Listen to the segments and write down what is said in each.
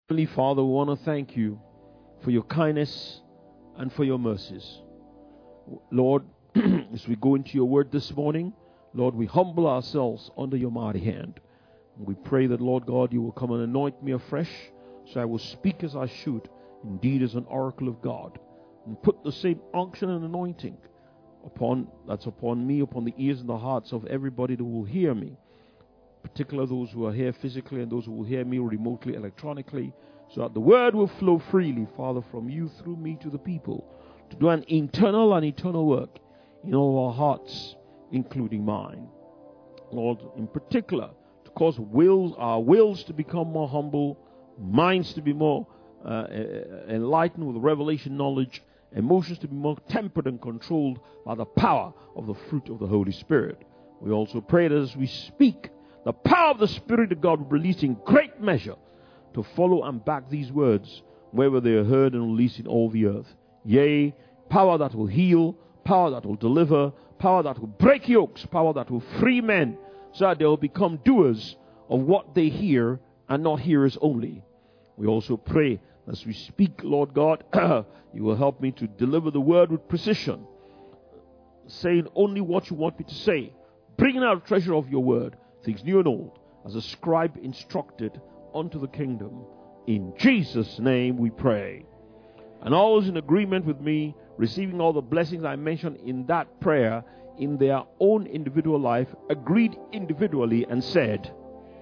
Heavenly Father, we want to thank you for your kindness and for your mercies. Lord, as we go into your word this morning, Lord, we humble ourselves under your mighty hand. And we pray that, Lord God, you will come and anoint me afresh, so I will speak as I should, indeed as an oracle of God, and put the same unction and anointing that's upon me, upon the ears and the hearts of everybody that will hear me, particularly those who are here physically and those who will hear me remotely, electronically, so that the word will flow freely, Father, from you through me to the people, to do an internal and eternal work in all our hearts, including mine. Lord, in particular, to cause our wills to become more humble, minds to be more enlightened with revelation knowledge, emotions to be more tempered and controlled by the power of the fruit of the Holy Spirit. We also pray that as we speak, the power of the Spirit of God will release in great measure to follow and back these words wherever they are heard and released in all the earth. Yea, power that will heal, power that will deliver, power that will break yokes, power that will free men, so that they will become doers of what they hear and not hearers only. We also pray as we speak, Lord God, you will help me to deliver the word with precision, saying only what you want me to say, bringing out the treasure of your word, things new and old, as a scribe instructed unto the kingdom. In Jesus' name we pray. And all those in agreement with me, receiving all the blessings I mentioned in that prayer in their own individual life, agreed individually and said,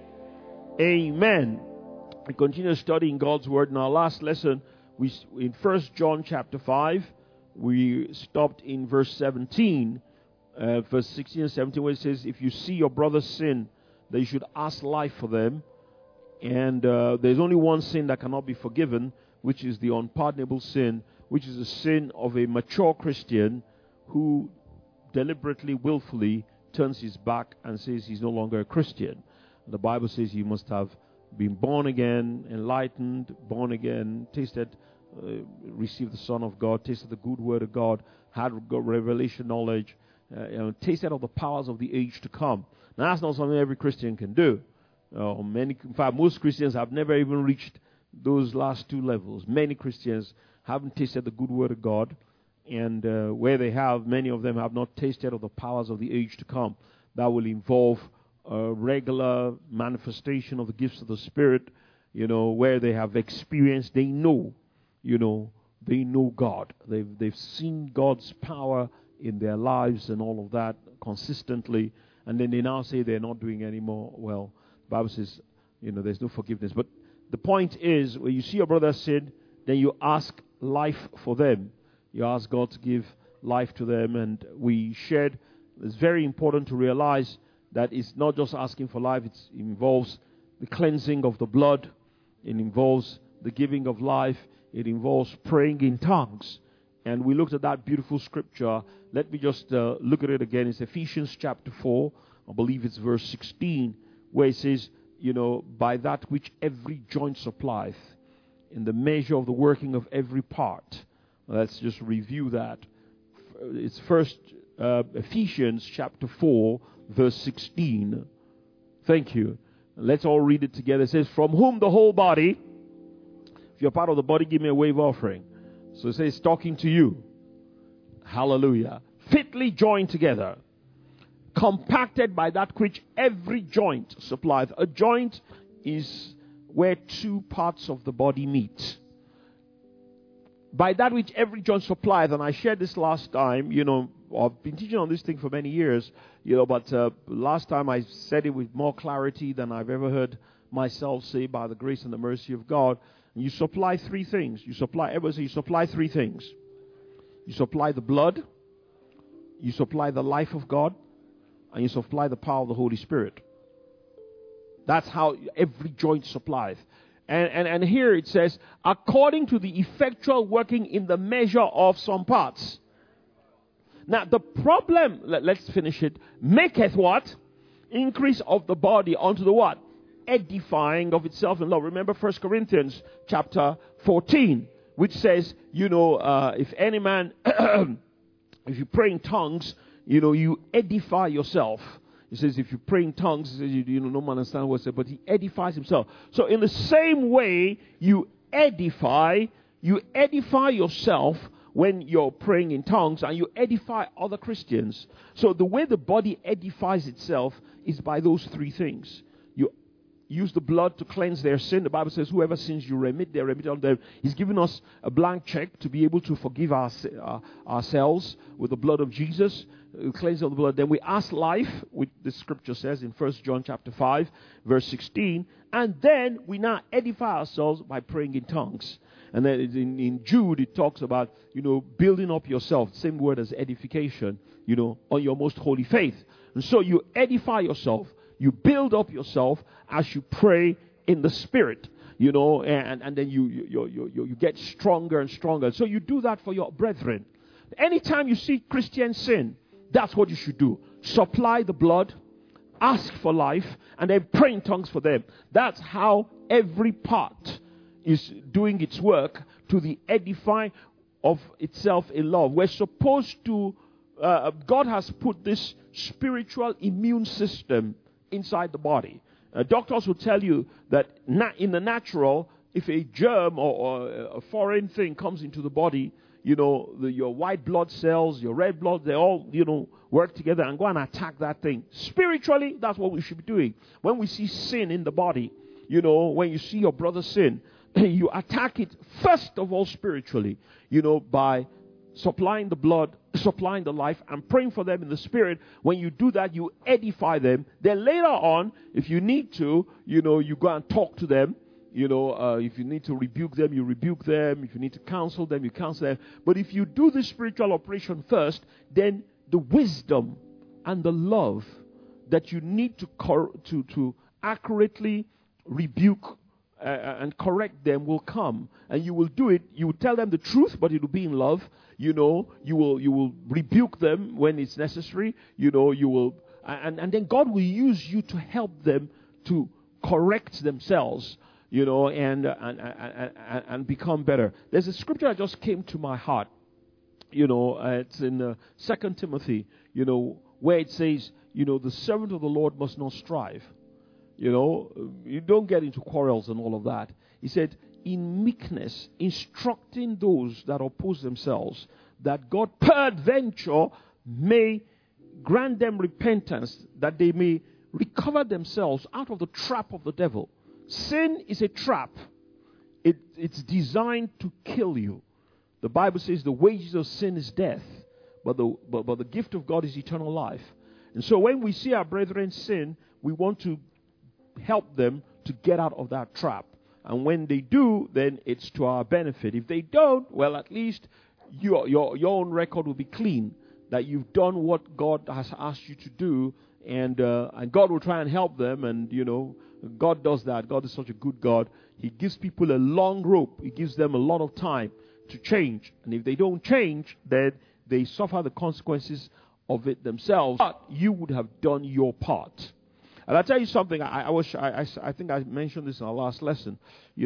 Amen. We continue studying God's word. In our last lesson, in 1 John chapter 5, we stopped in verse 17, verse 16 and 17, where it says, if you see your brother sin, that you should ask life for them. And there's only one sin that cannot be forgiven, which is the unpardonable sin, which is the sin of a mature Christian who deliberately, willfully turns his back and says he's no longer a Christian. The Bible says he must have been born again, enlightened, born again, received the Son of God, tasted the good word of God, had revelation knowledge, tasted of the powers of the age to come. Now, that's not something every Christian can do. In fact, most Christians have never even reached those last two levels. Many Christians haven't tasted the good word of God, and where they have, many of them have not tasted of the powers of the age to come. That will involve a regular manifestation of the gifts of the Spirit, where they have experienced, they know God. They've seen God's power in their lives and all of that consistently, and then they now say they're not doing anymore. Well, the Bible says, there's no forgiveness. But the point is, when you see your brother sin, then you ask life for them. You ask God to give life to them, and we shared, it's very important to realize that it's not just asking for life, it involves the cleansing of the blood, it involves the giving of life, it involves praying in tongues. And we looked at that beautiful scripture. Let me just look at it again. It's Ephesians chapter 4, I believe it's verse 16, where it says, by that which every joint supplieth, in the measure of the working of every part. Let's just review that. It's first Ephesians chapter 4, verse 16. Thank you. Let's all read it together. It says, from whom the whole body, if you're part of the body, give me a wave offering. So it says, talking to you. Hallelujah. Fitly joined together, compacted by that which every joint supplieth. A joint is where two parts of the body meet. By that which every joint supplieth, and I shared this last time, I've been teaching on this thing for many years, but last time I said it with more clarity than I've ever heard myself say by the grace and the mercy of God. You supply three things. You supply three things. You supply the blood, you supply the life of God, and you supply the power of the Holy Spirit. That's how every joint supplieth. And here it says, according to the effectual working in the measure of some parts. Now, the problem, let's finish it, maketh what? Increase of the body unto the what? Edifying of itself in love. Remember 1 Corinthians chapter 14, which says, if any man, if you pray in tongues, you edify yourself. He says, if you pray in tongues, he says, no man understands what he said, but he edifies himself. So in the same way, you edify yourself when you're praying in tongues, and you edify other Christians. So the way the body edifies itself is by those three things. You use the blood to cleanse their sin. The Bible says, whoever sins you remit, they remit on them. He's given us a blank check to be able to forgive ourselves with the blood of Jesus. Cleanse of the blood. Then we ask life, which the scripture says in 1 John chapter 5, verse 16. And then we now edify ourselves by praying in tongues. And then in Jude, it talks about, building up yourself. Same word as edification, on your most holy faith. And so you edify yourself. You build up yourself as you pray in the Spirit, and then you get stronger and stronger. So you do that for your brethren. Anytime you see Christians sin, that's what you should do. Supply the blood, ask for life, and then pray in tongues for them. That's how every part is doing its work to the edifying of itself in love. We're supposed to, God has put this spiritual immune system inside the body. Doctors will tell you that in the natural, if a germ or a foreign thing comes into the body, your white blood cells, your red blood, they all, work together and go and attack that thing. Spiritually, that's what we should be doing. When we see sin in the body, when you see your brother sin, you attack it first of all spiritually, by supplying the blood, supplying the life, and praying for them in the Spirit. When you do that, you edify them. Then later on, if you need to, you go and talk to them. If you need to rebuke them, you rebuke them. If you need to counsel them, you counsel them. But if you do the spiritual operation first, then the wisdom and the love that you need to accurately rebuke and correct them will come, and you will do it. You will tell them the truth, but it will be in love. You will rebuke them when it's necessary. You will, and then God will use you to help them to correct themselves. And become better. There's a scripture that just came to my heart. It's in 2 Timothy. Where it says, the servant of the Lord must not strive. You don't get into quarrels and all of that. He said, in meekness, instructing those that oppose themselves, that God peradventure may grant them repentance, that they may recover themselves out of the trap of the devil. Sin is a trap. It's designed to kill you. The Bible says the wages of sin is death, but the gift of God is eternal life. And so when we see our brethren sin, we want to help them to get out of that trap. And when they do, then it's to our benefit. If they don't, well, at least your own record will be clean, that you've done what God has asked you to do, and God will try and help them. And God does that. God is such a good God. He gives people a long rope. He gives them a lot of time to change. And if they don't change, then they suffer the consequences of it themselves. But you would have done your part. And I'll tell you something. I think I mentioned this in our last lesson.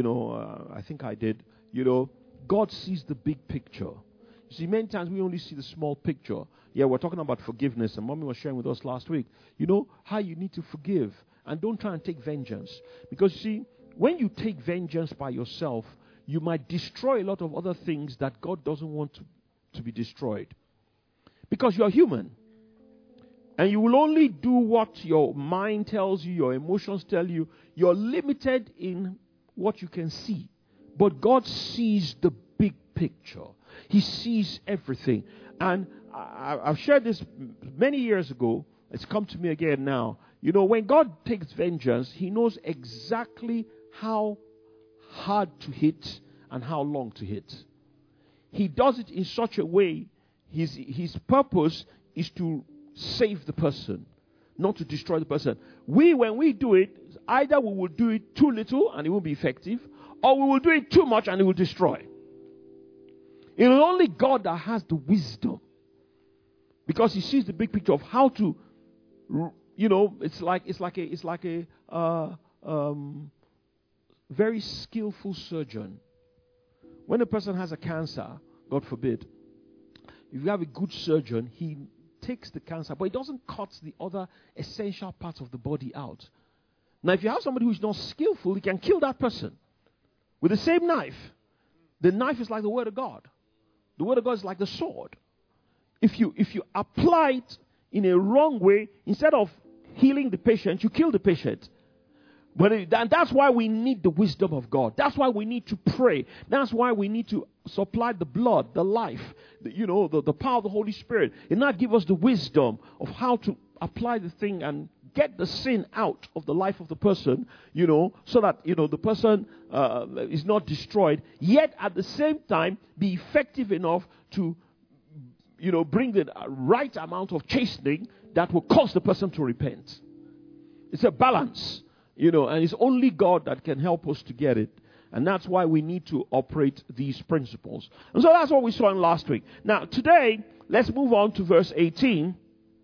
I think I did. God sees the big picture. You see, many times we only see the small picture. Yeah, we're talking about forgiveness, and Mommy was sharing with us last week. How you need to forgive. And don't try and take vengeance. Because, you see, when you take vengeance by yourself, you might destroy a lot of other things that God doesn't want to be destroyed. Because you're human. And you will only do what your mind tells you, your emotions tell you. You're limited in what you can see. But God sees the big picture. He sees everything. And I've shared this many years ago. It's come to me again now. When God takes vengeance, He knows exactly how hard to hit and how long to hit. He does it in such a way, his purpose is to save the person, not to destroy the person. When we do it, either we will do it too little and it won't be effective, or we will do it too much and it will destroy. It is only God that has the wisdom, because He sees the big picture of how to, it's like a very skillful surgeon. When a person has a cancer, God forbid, if you have a good surgeon, he takes the cancer, but it doesn't cut the other essential parts of the body out. Now, if you have somebody who is not skillful, he can kill that person with the same knife. The knife is like the word of God. The word of God is like the sword. If you apply it in a wrong way, instead of healing the patient, you kill the patient. And that's why we need the wisdom of God. That's why we need to pray. That's why we need to supply the blood, the life, the power of the Holy Spirit. And not give us the wisdom of how to apply the thing and get the sin out of the life of the person, so that, the person is not destroyed. Yet at the same time, be effective enough to, bring the right amount of chastening that will cause the person to repent. It's a balance. And it's only God that can help us to get it. And that's why we need to operate these principles. And so that's what we saw in last week. Now, today, let's move on to verse 18.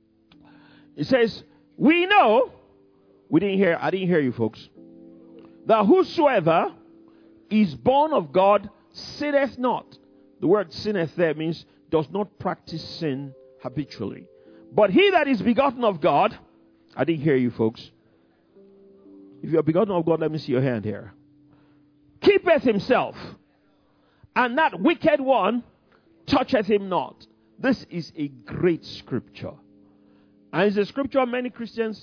It says, we know, I didn't hear you folks, that whosoever is born of God sinneth not. The word sinneth there means does not practice sin habitually. But he that is begotten of God, I didn't hear you folks. If you are begotten of God, let me see your hand here. Keepeth himself, and that wicked one toucheth him not. This is a great scripture. And it's a scripture many Christians,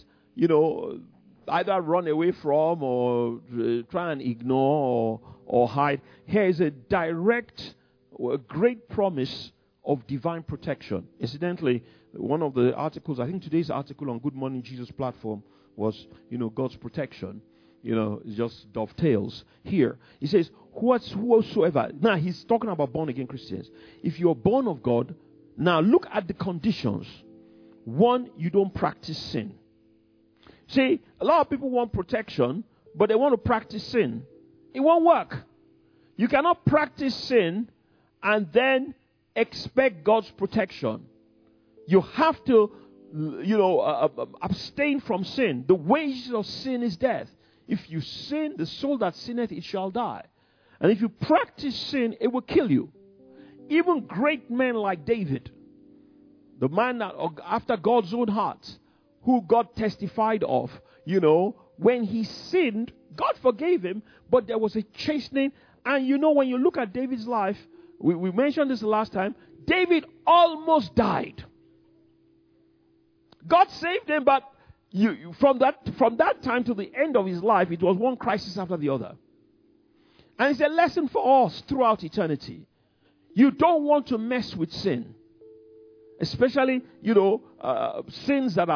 either run away from or try and ignore or hide. Here is a direct, a great promise of divine protection. Incidentally, one of the articles, I think today's article on Good Morning Jesus platform was, God's protection. It just dovetails here. He says, whosoever. Now, he's talking about born-again Christians. If you're born of God, now look at the conditions. One, you don't practice sin. See, a lot of people want protection, but they want to practice sin. It won't work. You cannot practice sin and then expect God's protection. You have to abstain from sin. The wages of sin is death. If you sin, the soul that sinneth, it shall die. And if you practice sin, it will kill you. Even great men like David, the man that, after God's own heart, who God testified of, when he sinned, God forgave him, but there was a chastening. And when you look at David's life, we mentioned this the last time, David almost died. God saved him, but from that time to the end of his life, it was one crisis after the other. And it's a lesson for us throughout eternity. You don't want to mess with sin, especially sins that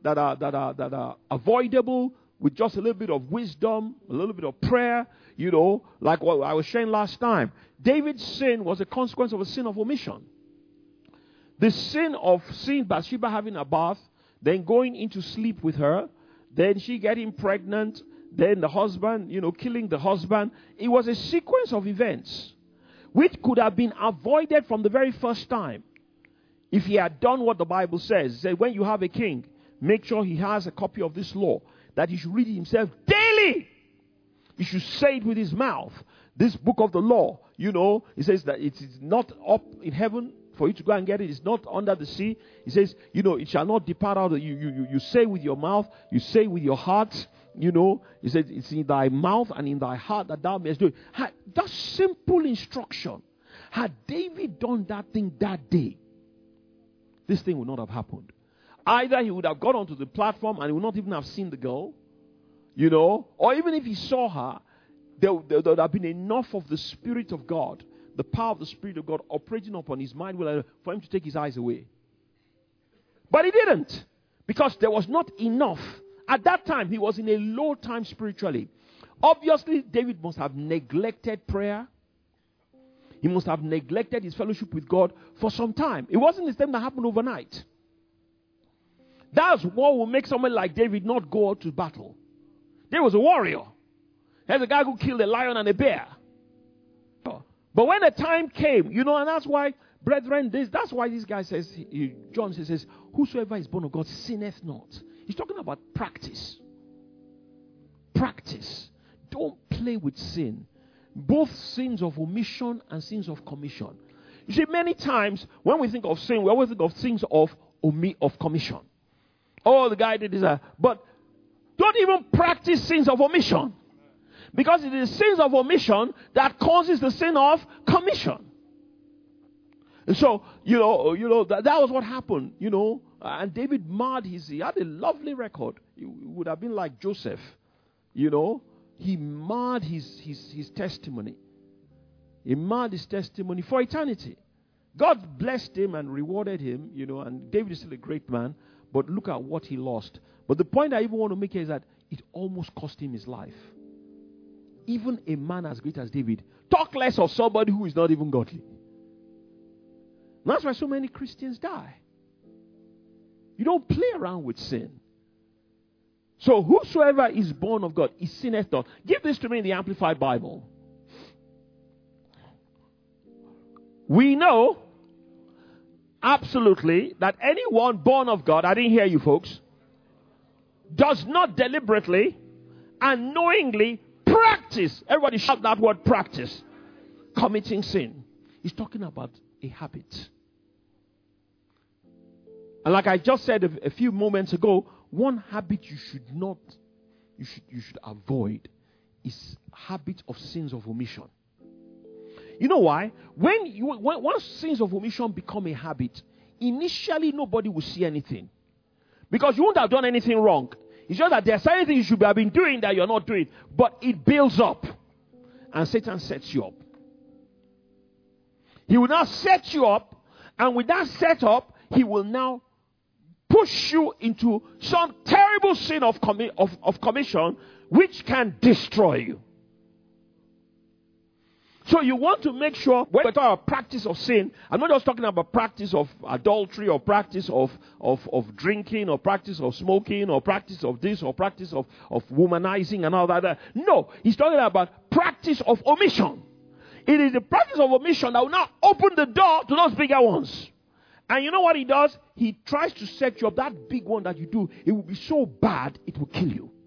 are avoidable with just a little bit of wisdom, a little bit of prayer. Like what I was sharing last time. David's sin was a consequence of a sin of omission. The sin of seeing Bathsheba having a bath, then going into sleep with her, then she getting pregnant, then the husband, killing the husband. It was a sequence of events which could have been avoided from the very first time if he had done what the Bible says. It says, when you have a king, make sure he has a copy of this law, that he should read it himself daily. He should say it with his mouth. This book of the law, it says that it is not up in heaven for you to go and get it. It's not under the sea. He says, it shall not depart out of you. You say with your mouth, you say with your heart. He says, it's in thy mouth and in thy heart that thou mayest do it. That simple instruction. Had David done that thing that day, this thing would not have happened. Either he would have got onto the platform and he would not even have seen the girl, or even if he saw her, there would have been enough of the Spirit of God, the power of the Spirit of God operating upon his mind for him to take his eyes away. But he didn't, because there was not enough. At that time, he was in a low time spiritually. Obviously, David must have neglected prayer. He must have neglected his fellowship with God for some time. It wasn't this thing that happened overnight. That's what will make someone like David not go out to battle. David was a warrior. Here's a guy who killed a lion and a bear. But when the time came, and that's why, brethren, that's why this guy says, John says, whosoever is born of God sinneth not. He's talking about practice. Practice. Don't play with sin. Both sins of omission and sins of commission. You see, many times when we think of sin, we always think of sins of of commission. Oh, the guy did this. But don't even practice sins of omission. Because it is sins of omission that causes the sin of commission. And so, that was what happened, And David he had a lovely record. He would have been like Joseph, He marred his testimony. He marred his testimony for eternity. God blessed him and rewarded him, and David is still a great man. But look at what he lost. But the point I even want to make here is that it almost cost him his life. Even a man as great as David. Talk less of somebody who is not even godly. That's why so many Christians die. You don't play around with sin. So whosoever is born of God is sinneth not. Give this to me in the Amplified Bible. We know absolutely that anyone born of God, I didn't hear you folks, does not deliberately and knowingly practice. Everybody shout that word, practice. Committing sin. He's talking about a habit. And like I just said a few moments ago, one habit you should avoid is habit of sins of omission. You know why? Once sins of omission become a habit, initially nobody will see anything. Because you won't have done anything wrong. It's just that there's certain things you should have been doing that you're not doing. But it builds up. And Satan sets you up. He will now set you up. And with that setup, he will now push you into some terrible sin of commission, which can destroy you. So you want to make sure, when we talk about practice of sin, I'm not just talking about practice of adultery or practice of drinking or practice of smoking or practice of this or practice of womanizing and all that. No, he's talking about practice of omission. It is the practice of omission that will now open the door to those bigger ones. And you know what he does? He tries to set you up. That big one that you do, it will be so bad, it will kill you.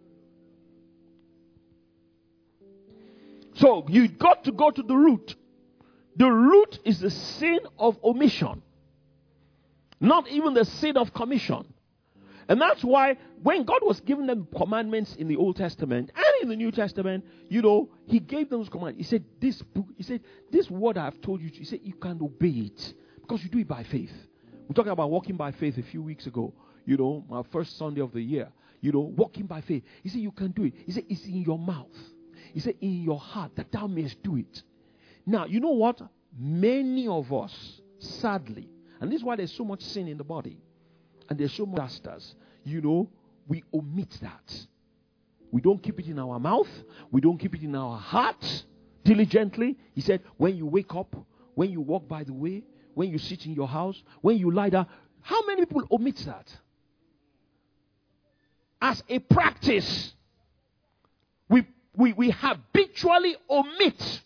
So you got to go to the root. The root is the sin of omission. Not even the sin of commission. And that's why when God was giving them commandments in the Old Testament and in the New Testament, he gave them those commands. He said, this word I have told you, he said, you can obey it. Because you do it by faith. We talked about walking by faith a few weeks ago. My first Sunday of the year. Walking by faith. He said, you can do it. He said, it's in your mouth. He said, in your heart, that thou mayest do it. Now, you know what? Many of us, sadly, and this is why there's so much sin in the body, and there's so much disasters, we omit that. We don't keep it in our mouth. We don't keep it in our heart diligently. He said, when you wake up, when you walk by the way, when you sit in your house, when you lie down, how many people omit that? As a practice, we habitually omit.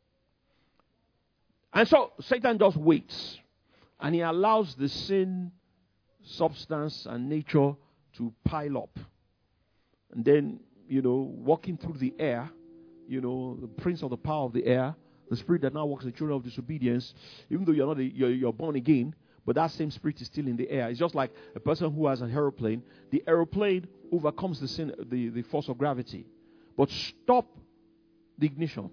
And so Satan just waits. And he allows the sin, substance, and nature to pile up. And then, walking through the air, the prince of the power of the air, the spirit that now works in the children of disobedience, even though you're born again, but that same spirit is still in the air. It's just like a person who has an aeroplane. The aeroplane overcomes the force of gravity. But stop the ignition.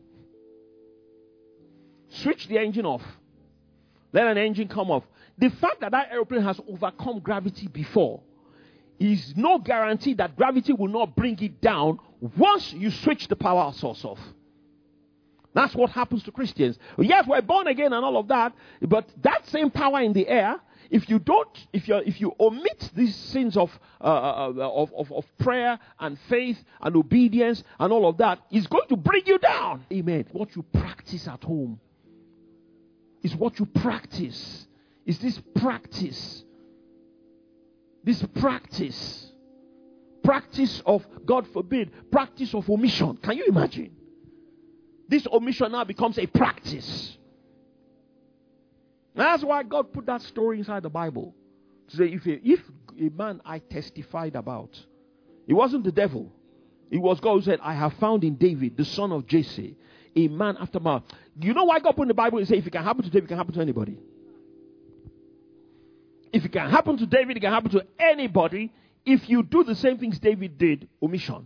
Switch the engine off. Let an engine come off. The fact that aeroplane has overcome gravity before is no guarantee that gravity will not bring it down once you switch the power source off. That's what happens to Christians. Yes, we're born again and all of that, but that same power in the air, if you omit these sins of prayer and faith and obedience and all of that, is going to bring you down. Amen. What you practice at home is what you practice. Is this practice? This practice of, God forbid, practice of omission. Can you imagine? This omission now becomes a practice. That's why God put that story inside the Bible. To say, if a man I testified about, it wasn't the devil. It was God who said, I have found in David, the son of Jesse, a man after my... Do you know why God put in the Bible and say, if it can happen to David, it can happen to anybody? If it can happen to David, it can happen to anybody. If you do the same things David did, omission,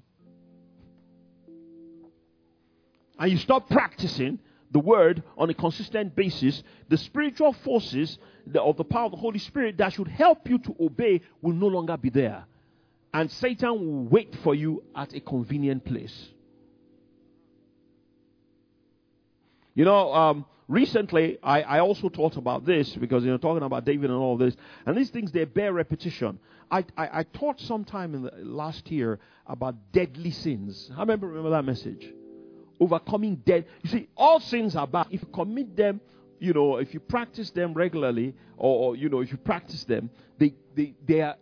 and you stop practicing the word on a consistent basis, the spiritual forces of the power of the Holy Spirit that should help you to obey will no longer be there. And Satan will wait for you at a convenient place. You know, recently, I also thought about this because, talking about David and all this. And these things, they bear repetition. I taught sometime in the last year about deadly sins. How many remember that message? Overcoming dead. You see, all sins are bad. If you commit them, if you practice them regularly, or if you practice them, they are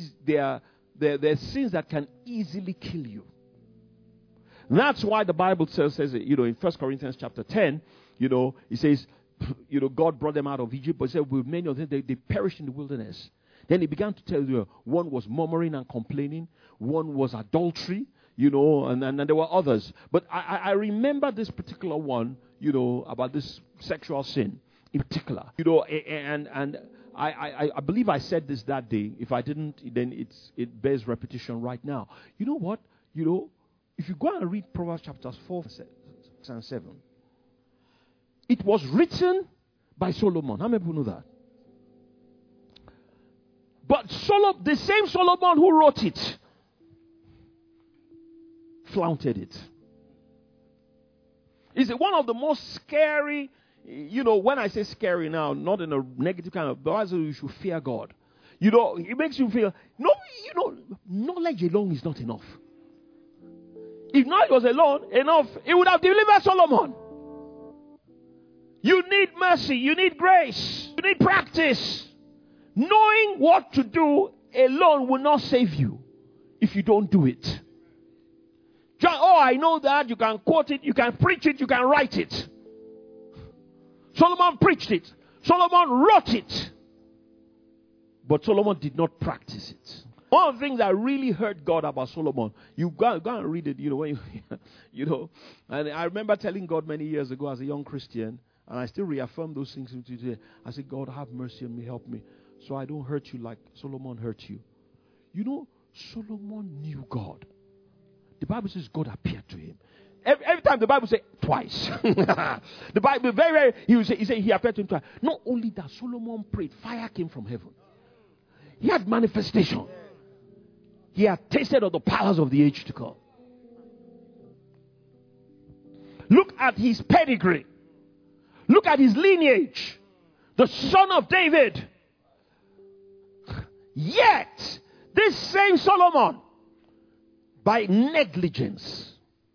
sins that can easily kill you. And that's why the Bible says it, in 1 Corinthians chapter 10, it says, God brought them out of Egypt, but it said with many of them, they perished in the wilderness. Then he began to tell you, one was murmuring and complaining, one was adultery, and there were others. But I remember this particular one, about this sexual sin in particular, and I believe I said this that day. If I didn't, then it bears repetition right now. You know what? If you go and read Proverbs chapters 4, 6, and 7, it was written by Solomon. How many people know that? But the same Solomon who wrote it, flaunted it. It's one of the most scary, when I say scary now, not in a negative kind of, but you should fear God. It makes you feel, knowledge alone is not enough. If knowledge was enough, it would have delivered Solomon. You need mercy, you need grace, you need practice. Knowing what to do alone will not save you if you don't do it. I know that. You can quote it, you can preach it, you can write it. Solomon preached it. Solomon wrote it. But Solomon did not practice it. One of the things that really hurt God about Solomon, you go and read it, when and I remember telling God many years ago as a young Christian, and I still reaffirm those things today. I said, God, have mercy on me, help me, so I don't hurt you like Solomon hurt you. Solomon knew God. The Bible says God appeared to him. Every time the Bible says twice. The Bible he said he appeared to him twice. Not only that, Solomon prayed, fire came from heaven. He had manifestation. He had tasted of the powers of the age to come. Look at his pedigree. Look at his lineage. The son of David. Yet, this same Solomon, by negligence.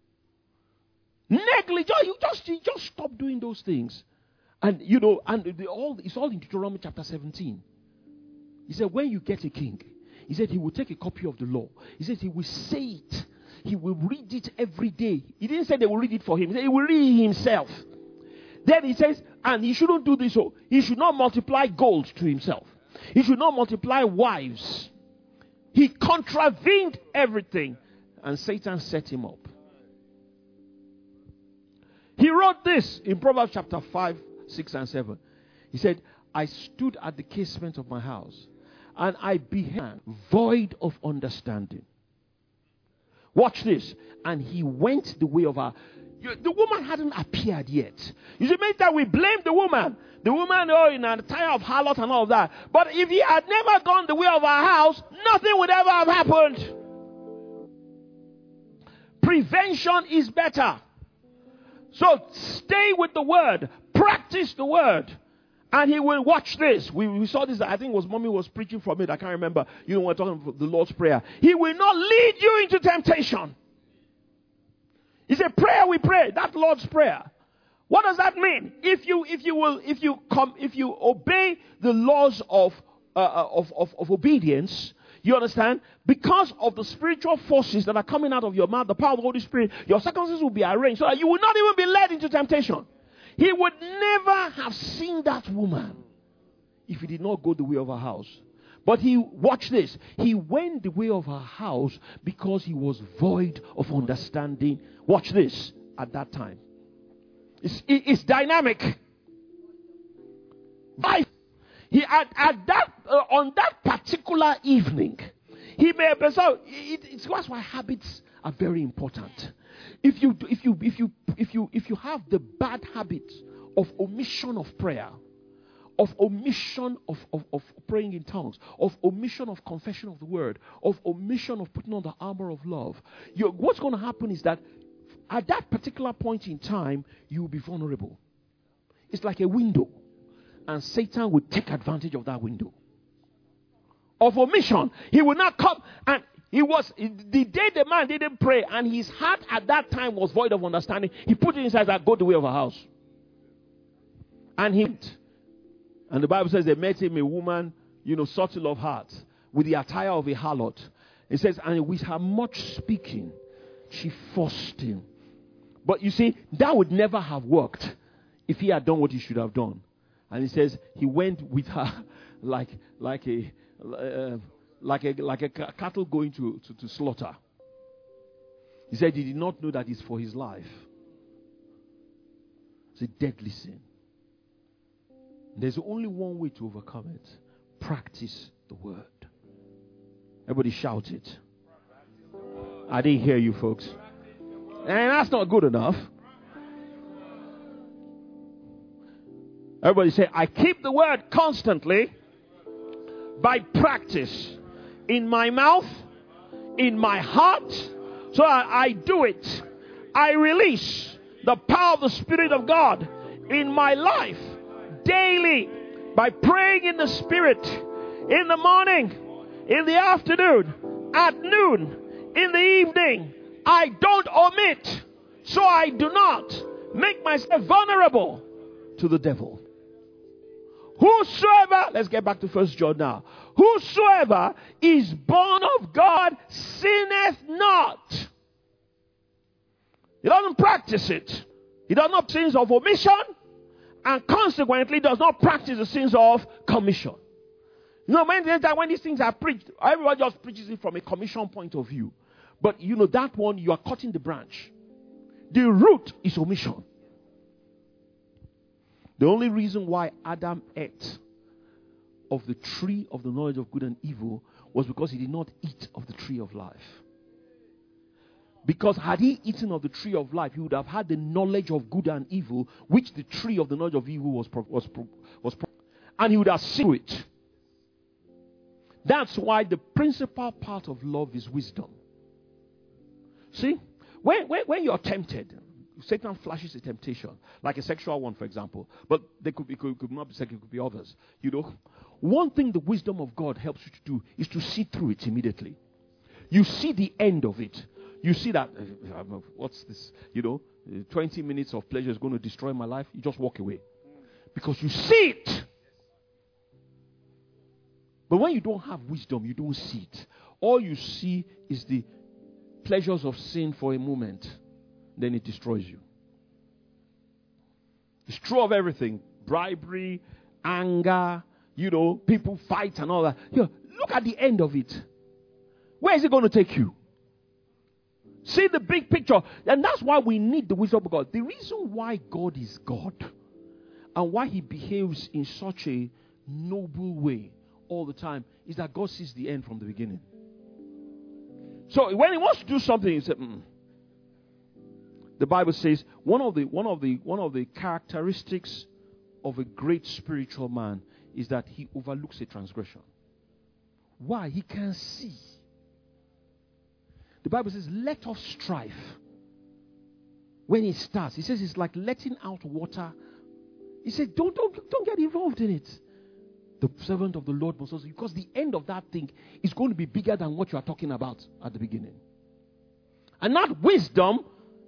You just stop doing those things. And, it's all in Deuteronomy chapter 17. He said, when you get a king, he said he will take a copy of the law. He said he will say it. He will read it every day. He didn't say they will read it for him. He said he will read it himself. Then he says, and he shouldn't do this. So he should not multiply gold to himself. He should not multiply wives. He contravened everything. And Satan set him up. He wrote this in Proverbs chapter 5, 6, and 7. He said, I stood at the casement of my house, and I beheld void of understanding. Watch this. And he went the way of her. The woman hadn't appeared yet. You see, many times we blame the woman. The woman, in a time of harlot and all of that. But if he had never gone the way of our house, nothing would ever have happened. Prevention is better. So stay with the word. Practice the word. And he will watch this. We saw this, I think it was Mommy was preaching from it. I can't remember. We're talking about the Lord's Prayer. He will not lead you into temptation. It's a prayer we pray. That Lord's Prayer. What does that mean? If you obey the laws of obedience, you understand? Because of the spiritual forces that are coming out of your mouth, the power of the Holy Spirit, your circumstances will be arranged so that you will not even be led into temptation. He would never have seen that woman if he did not go the way of her house. But watch this. He went the way of her house because he was void of understanding. Watch this. At that time. It's dynamic. He at that on that particular evening, he may have so that's why habits are very important. If you have the bad habit of omission of prayer, of omission of praying in tongues, of omission of confession of the word, of omission of putting on the armor of love, what's going to happen is that at that particular point in time, you will be vulnerable. It's like a window, and Satan will take advantage of that window of omission. He will not come, and the day the man didn't pray, and his heart at that time was void of understanding, he put it inside that, go the way of a house. And he went. And the Bible says they met him, a woman, subtle of heart, with the attire of a harlot. It says, and with her much speaking, she forced him. But you see, that would never have worked if he had done what he should have done. And he says he went with her like a cattle going to slaughter. He said he did not know that it's for his life. It's a deadly sin. There's only one way to overcome it. Practice the word. Everybody shout it. I didn't hear you, folks. And that's not good enough. Everybody say, I keep the word constantly by practice in my mouth, in my heart, so I do it. I release the power of the Spirit of God in my life daily by praying in the Spirit in the morning, in the afternoon, at noon, in the evening. I don't omit, so I do not make myself vulnerable to the devil. Whosoever, let's get back to 1 John now. Whosoever is born of God sinneth not. He doesn't practice it. He does not sins of omission, and consequently does not practice the sins of commission. When these things are preached, everybody just preaches it from a commission point of view. But that one, you are cutting the branch. The root is omission. The only reason why Adam ate of the tree of the knowledge of good and evil was because he did not eat of the tree of life. Because had he eaten of the tree of life, he would have had the knowledge of good and evil, which the tree of the knowledge of evil was and he would have seen it. That's why the principal part of love is wisdom. See, when you're tempted, Satan flashes a temptation, like a sexual one, for example. But they could not be sexual, it could be others. One thing the wisdom of God helps you to do is to see through it immediately. You see the end of it. You see that, what's this? 20 minutes of pleasure is going to destroy my life. You just walk away. Because you see it. But when you don't have wisdom, you don't see it. All you see is the pleasures of sin for a moment. Then it destroys you. It's true of everything. Bribery, anger, people fight and all that. Look at the end of it. Where is it going to take you? See the big picture. And that's why we need the wisdom of God. The reason why God is God and why he behaves in such a noble way all the time is that God sees the end from the beginning. So when he wants to do something, he said, The Bible says one of the characteristics of a great spiritual man is that he overlooks a transgression. Why? He can see. The Bible says, let off strife. When it starts, he says it's like letting out water. He said, don't get involved in it. The servant of the Lord must also, because the end of that thing is going to be bigger than what you are talking about at the beginning. And not wisdom.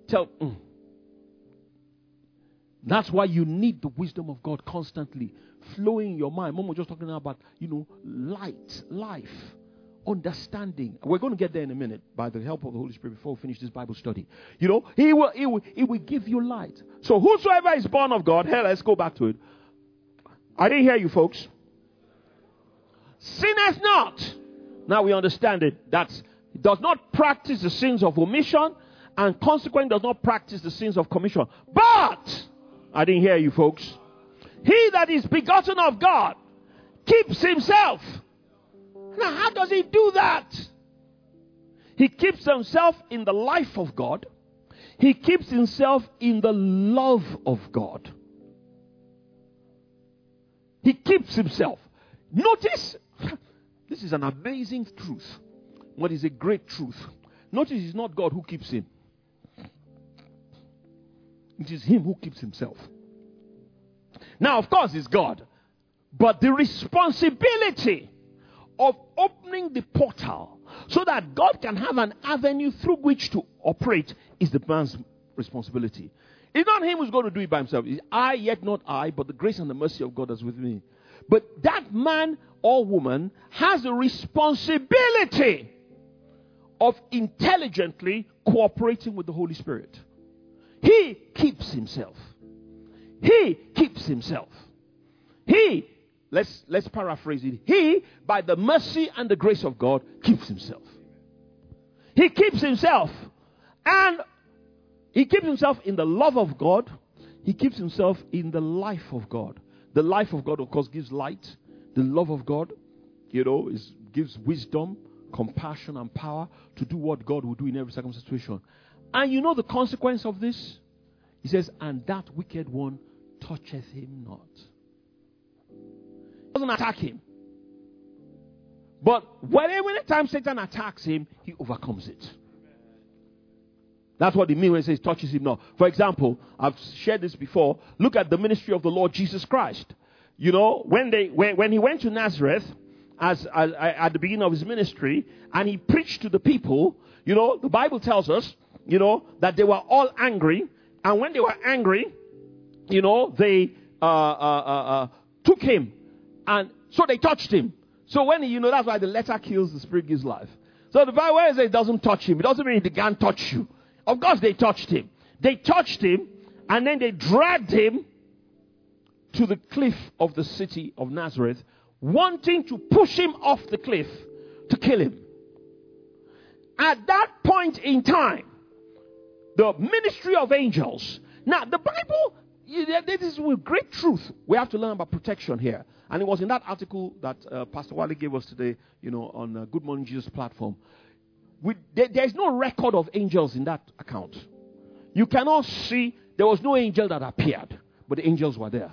That's why you need the wisdom of God constantly flowing in your mind. Mom was just talking about, light, life, understanding. We're going to get there in a minute by the help of the Holy Spirit before we finish this Bible study. He will give you light. So whosoever is born of God, let's go back to it. I didn't hear you, folks. Sinneth not. Now we understand it. That does not practice the sins of omission, and consequently does not practice the sins of commission. But, I didn't hear you, folks. He that is begotten of God keeps himself. Now, how does he do that? He keeps himself in the life of God. He keeps himself in the love of God. He keeps himself. Notice, this is an amazing truth. What is a great truth? Notice it's not God who keeps him. It is him who keeps himself. Now, of course, it's God. But the responsibility of opening the portal so that God can have an avenue through which to operate is the man's responsibility. It's not him who's going to do it by himself. It's I, yet not I, but the grace and the mercy of God is with me. But that man or woman has a responsibility of intelligently cooperating with the Holy Spirit. He keeps himself. He keeps himself. He, let's paraphrase it. He, by the mercy and the grace of God, keeps himself. He keeps himself. And he keeps himself in the love of God. He keeps himself in the life of God. The life of God, of course, gives light. The love of God, gives wisdom, compassion, and power to do what God will do in every situation. And you know the consequence of this? He says, and that wicked one toucheth him not. Doesn't attack him. But whenever time Satan attacks him, he overcomes it. That's what it means when it says touches him not. For example, I've shared this before. Look at the ministry of the Lord Jesus Christ. You know, when he went to Nazareth as at the beginning of his ministry, and he preached to the people, the Bible tells us, that they were all angry. And when they were angry, they took him. And so they touched him. So when that's why the letter kills, the spirit gives life. So the Bible says it doesn't touch him. It doesn't mean they can't touch you. Of course they touched him. They touched him, and then they dragged him to the cliff of the city of Nazareth, wanting to push him off the cliff to kill him. At that point in time, the ministry of angels. Now, the Bible, this is with great truth. We have to learn about protection here. And it was in that article that Pastor Wally gave us today, on Good Morning Jesus platform. There's no record of angels in that account. You cannot see, there was no angel that appeared, but the angels were there.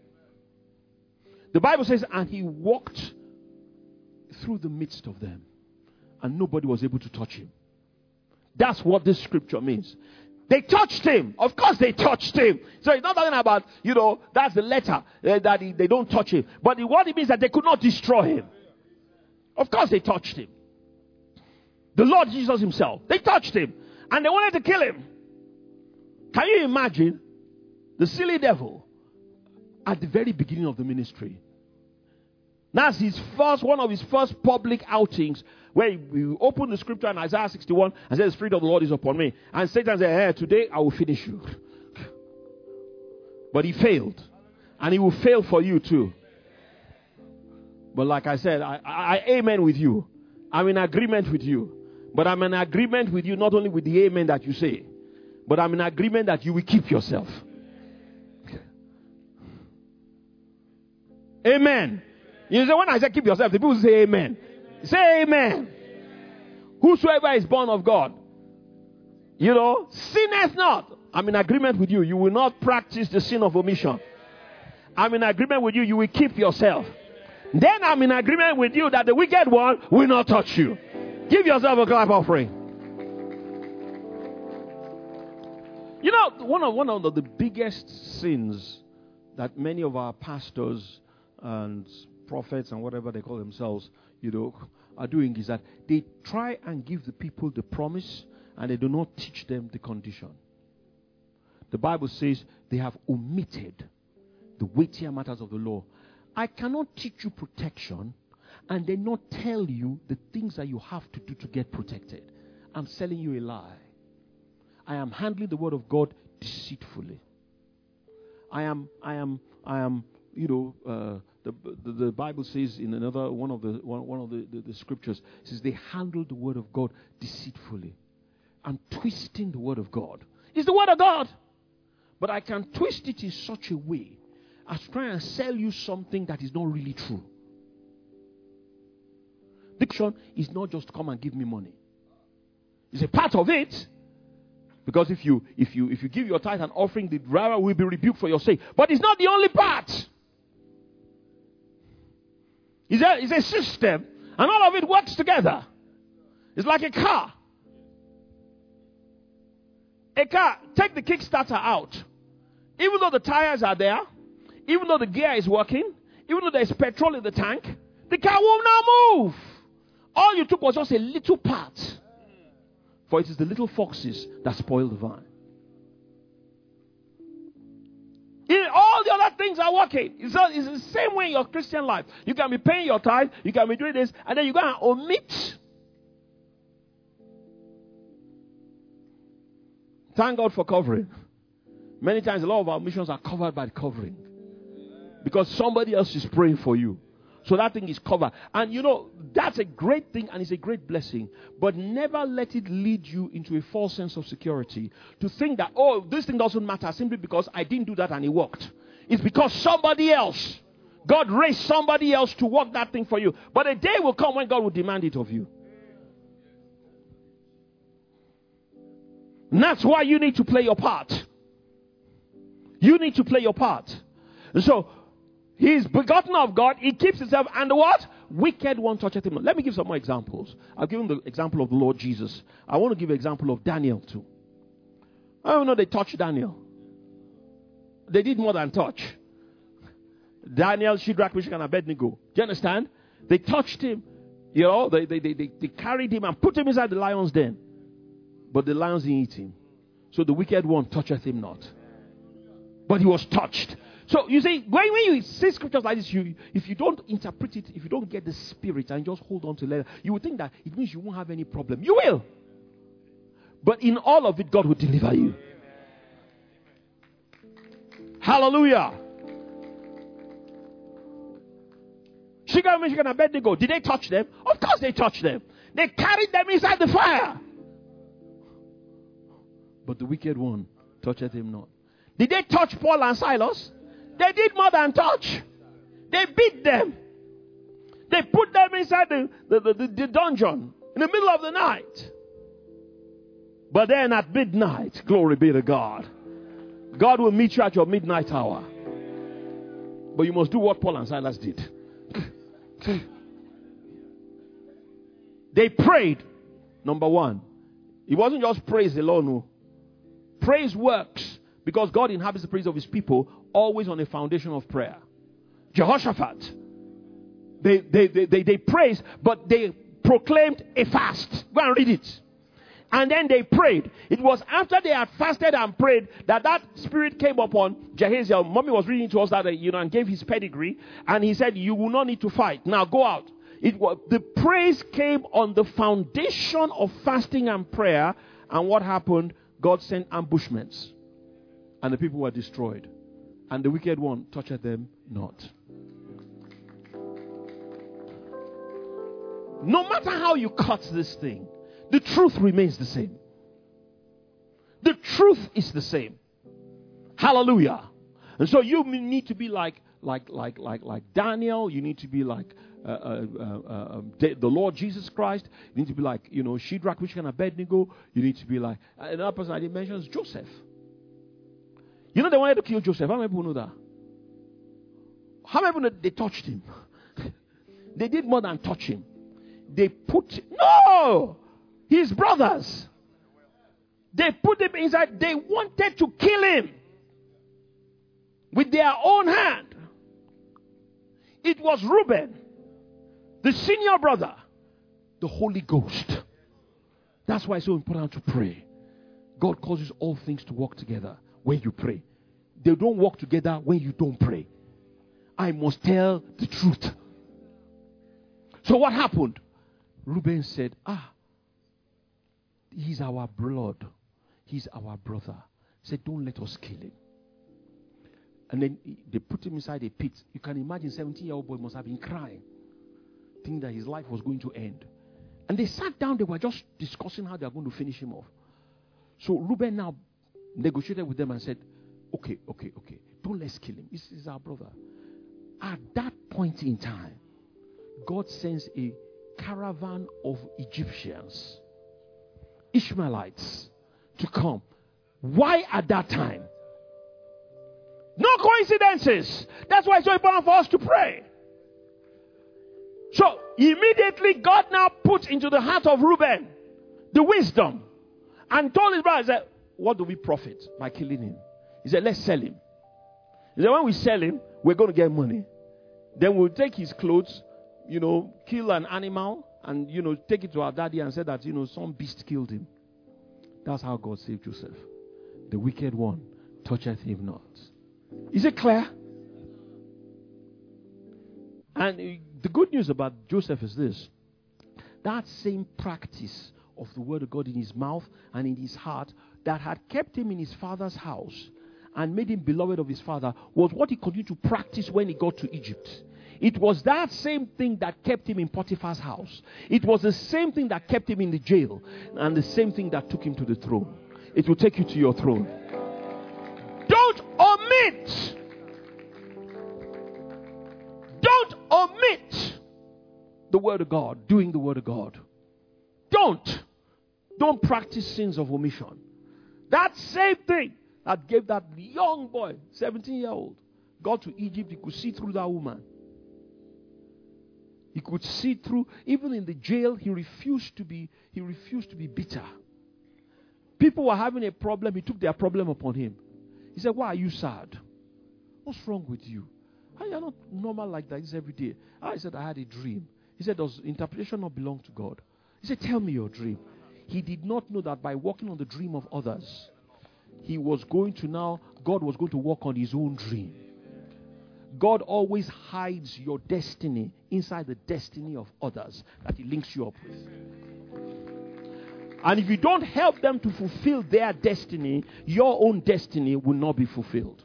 The Bible says, and he walked through the midst of them, and nobody was able to touch him. That's what this scripture means. They touched him. Of course they touched him. So it's not talking about, that's the letter, that they don't touch him. But what it means is that they could not destroy him. Of course they touched him. The Lord Jesus himself. They touched him. And they wanted to kill him. Can you imagine the silly devil at the very beginning of the ministry? That's one of his first public outings, where he opened the scripture in Isaiah 61 and said, the Spirit of the Lord is upon me. And Satan said, hey, today I will finish you. But he failed. And he will fail for you too. But like I said, I amen with you. I'm in agreement with you. But I'm in agreement with you not only with the amen that you say, but I'm in agreement that you will keep yourself. Okay. Amen. You say, when I say keep yourself, the people say amen. Say amen. Whosoever is born of God, sinneth not. I'm in agreement with you. You will not practice the sin of omission. I'm in agreement with you. You will keep yourself. Then I'm in agreement with you that the wicked one will not touch you. Give yourself a clap offering. One of the biggest sins that many of our pastors and prophets and whatever they call themselves, are doing is that they try and give the people the promise and they do not teach them the condition. The Bible says they have omitted the weightier matters of the law. I cannot teach you protection and then not tell you the things that you have to do to get protected. I'm selling you a lie. I am handling the word of God deceitfully. The Bible says in another one of the scriptures, it says they handle the word of God deceitfully. I'm twisting the word of God. It's the word of God. But I can twist it in such a way as try and sell you something that is not really true. benediction is not just to come and give me money. It's a part of it. Because if you give your tithe and offering, the driver will be rebuked for your sake. But it's not the only part. It's a system, and all of it works together. It's like a car. A car, take the kickstarter out. Even though the tires are there, even though the gear is working, even though there's petrol in the tank, the car will not move. All you took was just a little part. For it is the little foxes that spoil the vine. All the other things are working. It's the same way in your Christian life. You can be paying your tithe, you can be doing this, and then you go and omit. Thank God for covering. Many times a lot of our missions are covered by covering. Because somebody else is praying for you. So that thing is covered. And that's a great thing and it's a great blessing. But never let it lead you into a false sense of security. To think that, this thing doesn't matter simply because I didn't do that and it worked. It's because somebody else, God raised somebody else to work that thing for you. But a day will come when God will demand it of you. And that's why you need to play your part. You need to play your part. And so, he is begotten of God. He keeps himself. And the what? Wicked one toucheth him not. Let me give some more examples. I've given the example of the Lord Jesus. I want to give an example of Daniel too. I don't know they touched Daniel. They did more than touch. Daniel, Shadrach, Meshach, and Abednego. Do you understand? They touched him. They carried him and put him inside the lion's den. But the lions didn't eat him. So the wicked one toucheth him not. But he was touched. So you see, when you see scriptures like this, if you don't interpret it, if you don't get the spirit and just hold on to it, you would think that it means you won't have any problem. You will. But in all of it, God will deliver you. Hallelujah. Shadrach, Meshach, and Abednego, did they touch them? Of course they touched them. They carried them inside the fire. But the wicked one touched him not. Did they touch Paul and Silas? They did more than touch. They beat them. They put them inside the dungeon in the middle of the night. But then at midnight, glory be to God, God will meet you at your midnight hour. But you must do what Paul and Silas did. They prayed. Number one. It wasn't just praise alone. No. Praise works. Because God inhabits the praise of his people always on a foundation of prayer. Jehoshaphat, they praised, but they proclaimed a fast. Go and read it. And then they prayed. It was after they had fasted and prayed that spirit came upon Jehaziel. Mommy was reading to us that, and gave his pedigree. And he said, you will not need to fight. Now go out. The praise came on the foundation of fasting and prayer. And what happened? God sent ambushments. And the people were destroyed. And the wicked one touched them not. No matter how you cut this thing, the truth remains the same. The truth is the same. Hallelujah. And so you need to be like Daniel. You need to be like the Lord Jesus Christ. You need to be like, Shadrach, Meshach, and Abednego. You need to be like, another person I didn't mention is Joseph. They wanted to kill Joseph. How many people know that? How many people know they touched him? They did more than touch him. They put... No! His brothers. They put him inside. They wanted to kill him. With their own hand. It was Reuben, the senior brother. The Holy Ghost. That's why it's so important to pray. God causes all things to work together when you pray. They don't work together when you don't pray. I must tell the truth. So what happened? Reuben said, he's our blood. He's our brother. He said, don't let us kill him. And then they put him inside a pit. You can imagine 17-year-old boy must have been crying, thinking that his life was going to end. And they sat down, they were just discussing how they are going to finish him off. So Reuben now negotiated with them and said, okay. Don't let's kill him. This is our brother. At that point in time, God sends a caravan of Egyptians, Ishmaelites, to come. Why at that time? No coincidences. That's why it's so important for us to pray. So immediately God now put into the heart of Reuben the wisdom and told his brother, he said, what do we profit by killing him? He said, let's sell him. He said, when we sell him, we're going to get money. Then we'll take his clothes, kill an animal and, take it to our daddy and say that, some beast killed him. That's how God saved Joseph. The wicked one toucheth him not. Is it clear? And the good news about Joseph is this. That same practice of the word of God in his mouth and in his heart that had kept him in his father's house and made him beloved of his father was what he continued to practice when he got to Egypt. It was that same thing that kept him in Potiphar's house. It was the same thing that kept him in the jail and the same thing that took him to the throne. It will take you to your throne. Don't omit. Don't omit the word of God, doing the word of God. Don't practice sins of omission. That same thing that gave that young boy, 17-year-old, got to Egypt, he could see through that woman. He could see through, even in the jail, he refused to be bitter. People were having a problem, he took their problem upon him. He said, why are you sad? What's wrong with you? You're not normal like that every day. I said, I had a dream. He said, does interpretation not belong to God? He said, tell me your dream. He did not know that by working on the dream of others, God was going to work on his own dream. God always hides your destiny inside the destiny of others that he links you up with. And if you don't help them to fulfill their destiny, your own destiny will not be fulfilled.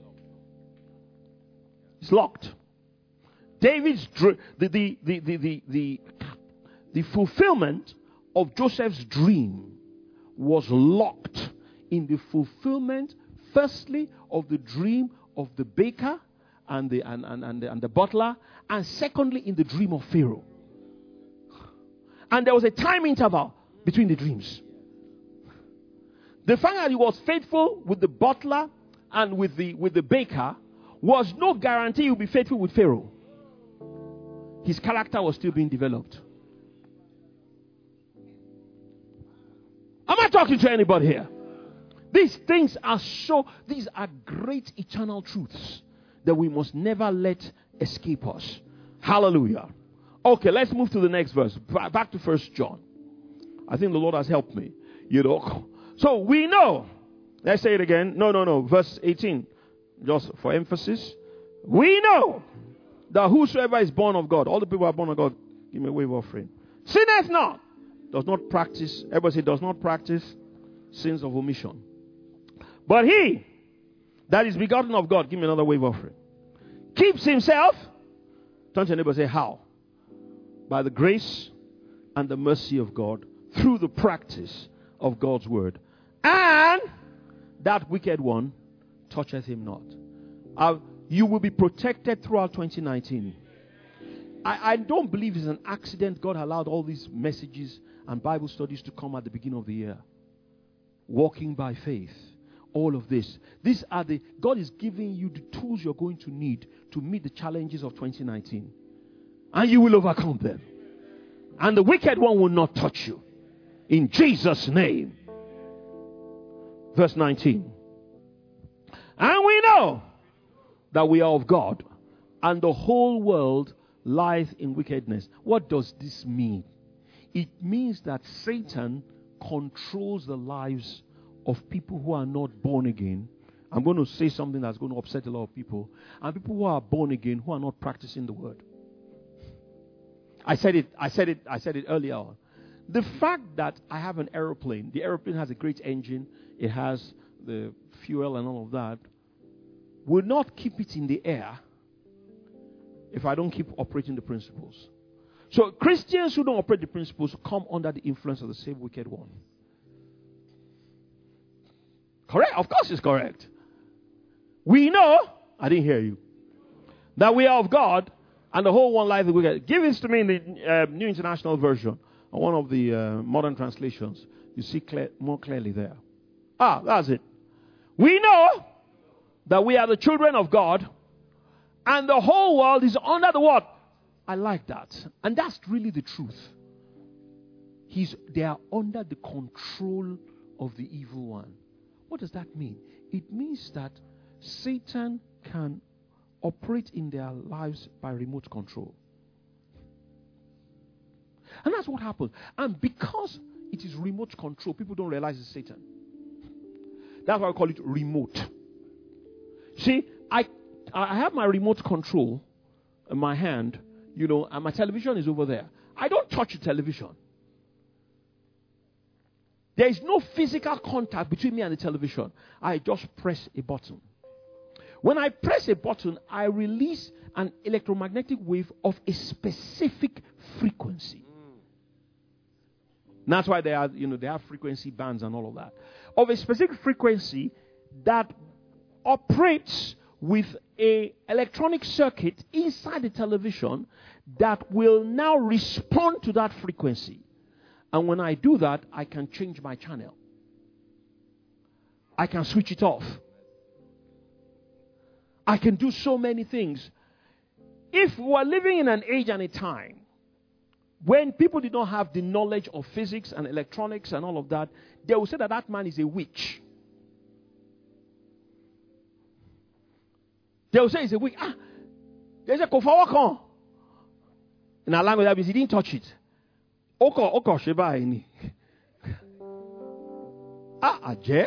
It's locked. David's the fulfillment of Joseph's dream was locked in the fulfillment, firstly, of the dream of the baker and the butler, and secondly, in the dream of Pharaoh. And there was a time interval between the dreams. The fact that he was faithful with the butler and with the baker was no guarantee he would be faithful with Pharaoh. His character was still being developed. Am I talking to anybody here? These are great eternal truths that we must never let escape us. Hallelujah. Okay, let's move to the next verse. Back to 1 John. I think the Lord has helped me. So we know. Let's say it again. No. Verse 18. Just for emphasis. We know that whosoever is born of God, all the people who are born of God, give me a wave offering, sinneth not, does not practice, everybody say, does not practice sins of omission. But he that is begotten of God, give me another wave offering, keeps himself, turn to your neighbor and say, how? By the grace and the mercy of God, through the practice of God's word. And that wicked one toucheth him not. You will be protected throughout 2019. I don't believe it's an accident God allowed all these messages and Bible studies to come at the beginning of the year. Walking by faith. All of this. God is giving you the tools you're going to need to meet the challenges of 2019. And you will overcome them. And the wicked one will not touch you. In Jesus' name. Verse 19. And we know that we are of God, and the whole world lieth in wickedness. What does this mean? It means that Satan controls the lives of people who are not born again. I'm going to say something that's going to upset a lot of people. And people who are born again who are not practicing the word. I said it earlier on. The fact that I have an aeroplane, the aeroplane has a great engine, it has the fuel and all of that, will not keep it in the air if I don't keep operating the principles. So Christians who don't operate the principles come under the influence of the same wicked one. Correct? Of course it's correct. We know, I didn't hear you, that we are of God, And the whole one life we get. Give it to me in the New International Version, or one of the modern translations. You see more clearly there. That's it. We know that we are the children of God, and the whole world is under the what? I like that. And that's really the truth. They are under the control of the evil one. What does that mean? It means that Satan can operate in their lives by remote control. And that's what happens. And because it is remote control, people don't realize it's Satan. That's why I call it remote. See, I have my remote control in my hand, and my television is over there. I don't touch the television. There is no physical contact between me and the television. I just press a button. When I press a button, I release an electromagnetic wave of a specific frequency. That's why they have frequency bands and all of that. Of a specific frequency that operates with an electronic circuit inside the television that will now respond to that frequency. And when I do that, I can change my channel. I can switch it off. I can do so many things. If we are living in an age and a time when people did not have the knowledge of physics and electronics and all of that, they will say that man is a witch. They will say he's a witch. There's a kofawakon. In our language, that means he didn't touch it. Oko sheba ini. Aje.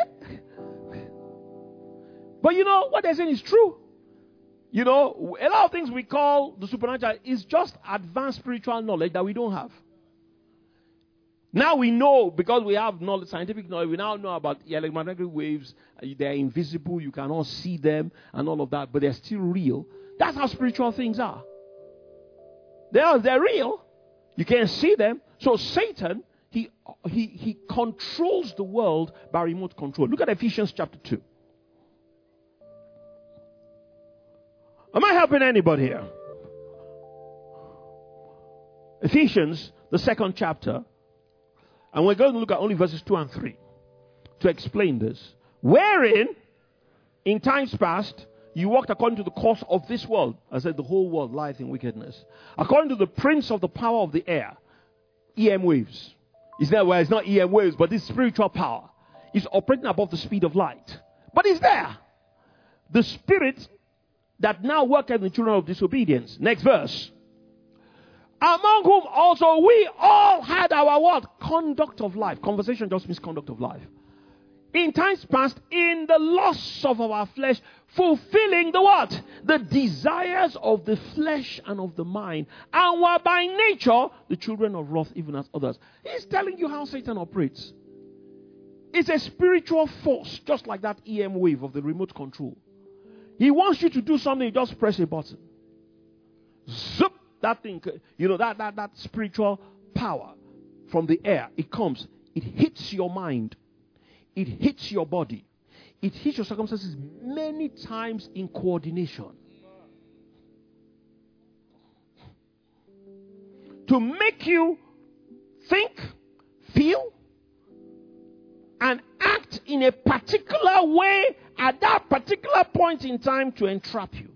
But what they're saying is true. A lot of things we call the supernatural is just advanced spiritual knowledge that we don't have. Now we know, because we have knowledge, scientific knowledge, we now know about electromagnetic waves. They're invisible, you cannot see them and all of that, but they're still real. That's how spiritual things are. They're real. You can't see them. So Satan, he controls the world by remote control. Look at Ephesians chapter 2. Am I helping anybody here? Ephesians, the 2nd chapter. And we're going to look at only verses 2 and 3 to explain this. Wherein, in times past, you walked according to the course of this world. I said the whole world lieth in wickedness. According to the prince of the power of the air. EM waves. It's there where it's not EM waves, but this spiritual power is operating above the speed of light. But it's there. The spirit that now worketh in the children of disobedience. Next verse. Among whom also we all had our what? Conduct of life. Conversation just means conduct of life. In times past, in the lusts of our flesh, fulfilling the what? The desires of the flesh and of the mind. And were by nature the children of wrath, even as others. He's telling you how Satan operates. It's a spiritual force, just like that EM wave of the remote control. He wants you to do something, you just press a button. Zip, that thing, that spiritual power from the air, it comes, it hits your mind, it hits your body, it hits your circumstances many times in coordination. To make you think, feel, and act in a particular way at that particular point in time to entrap you.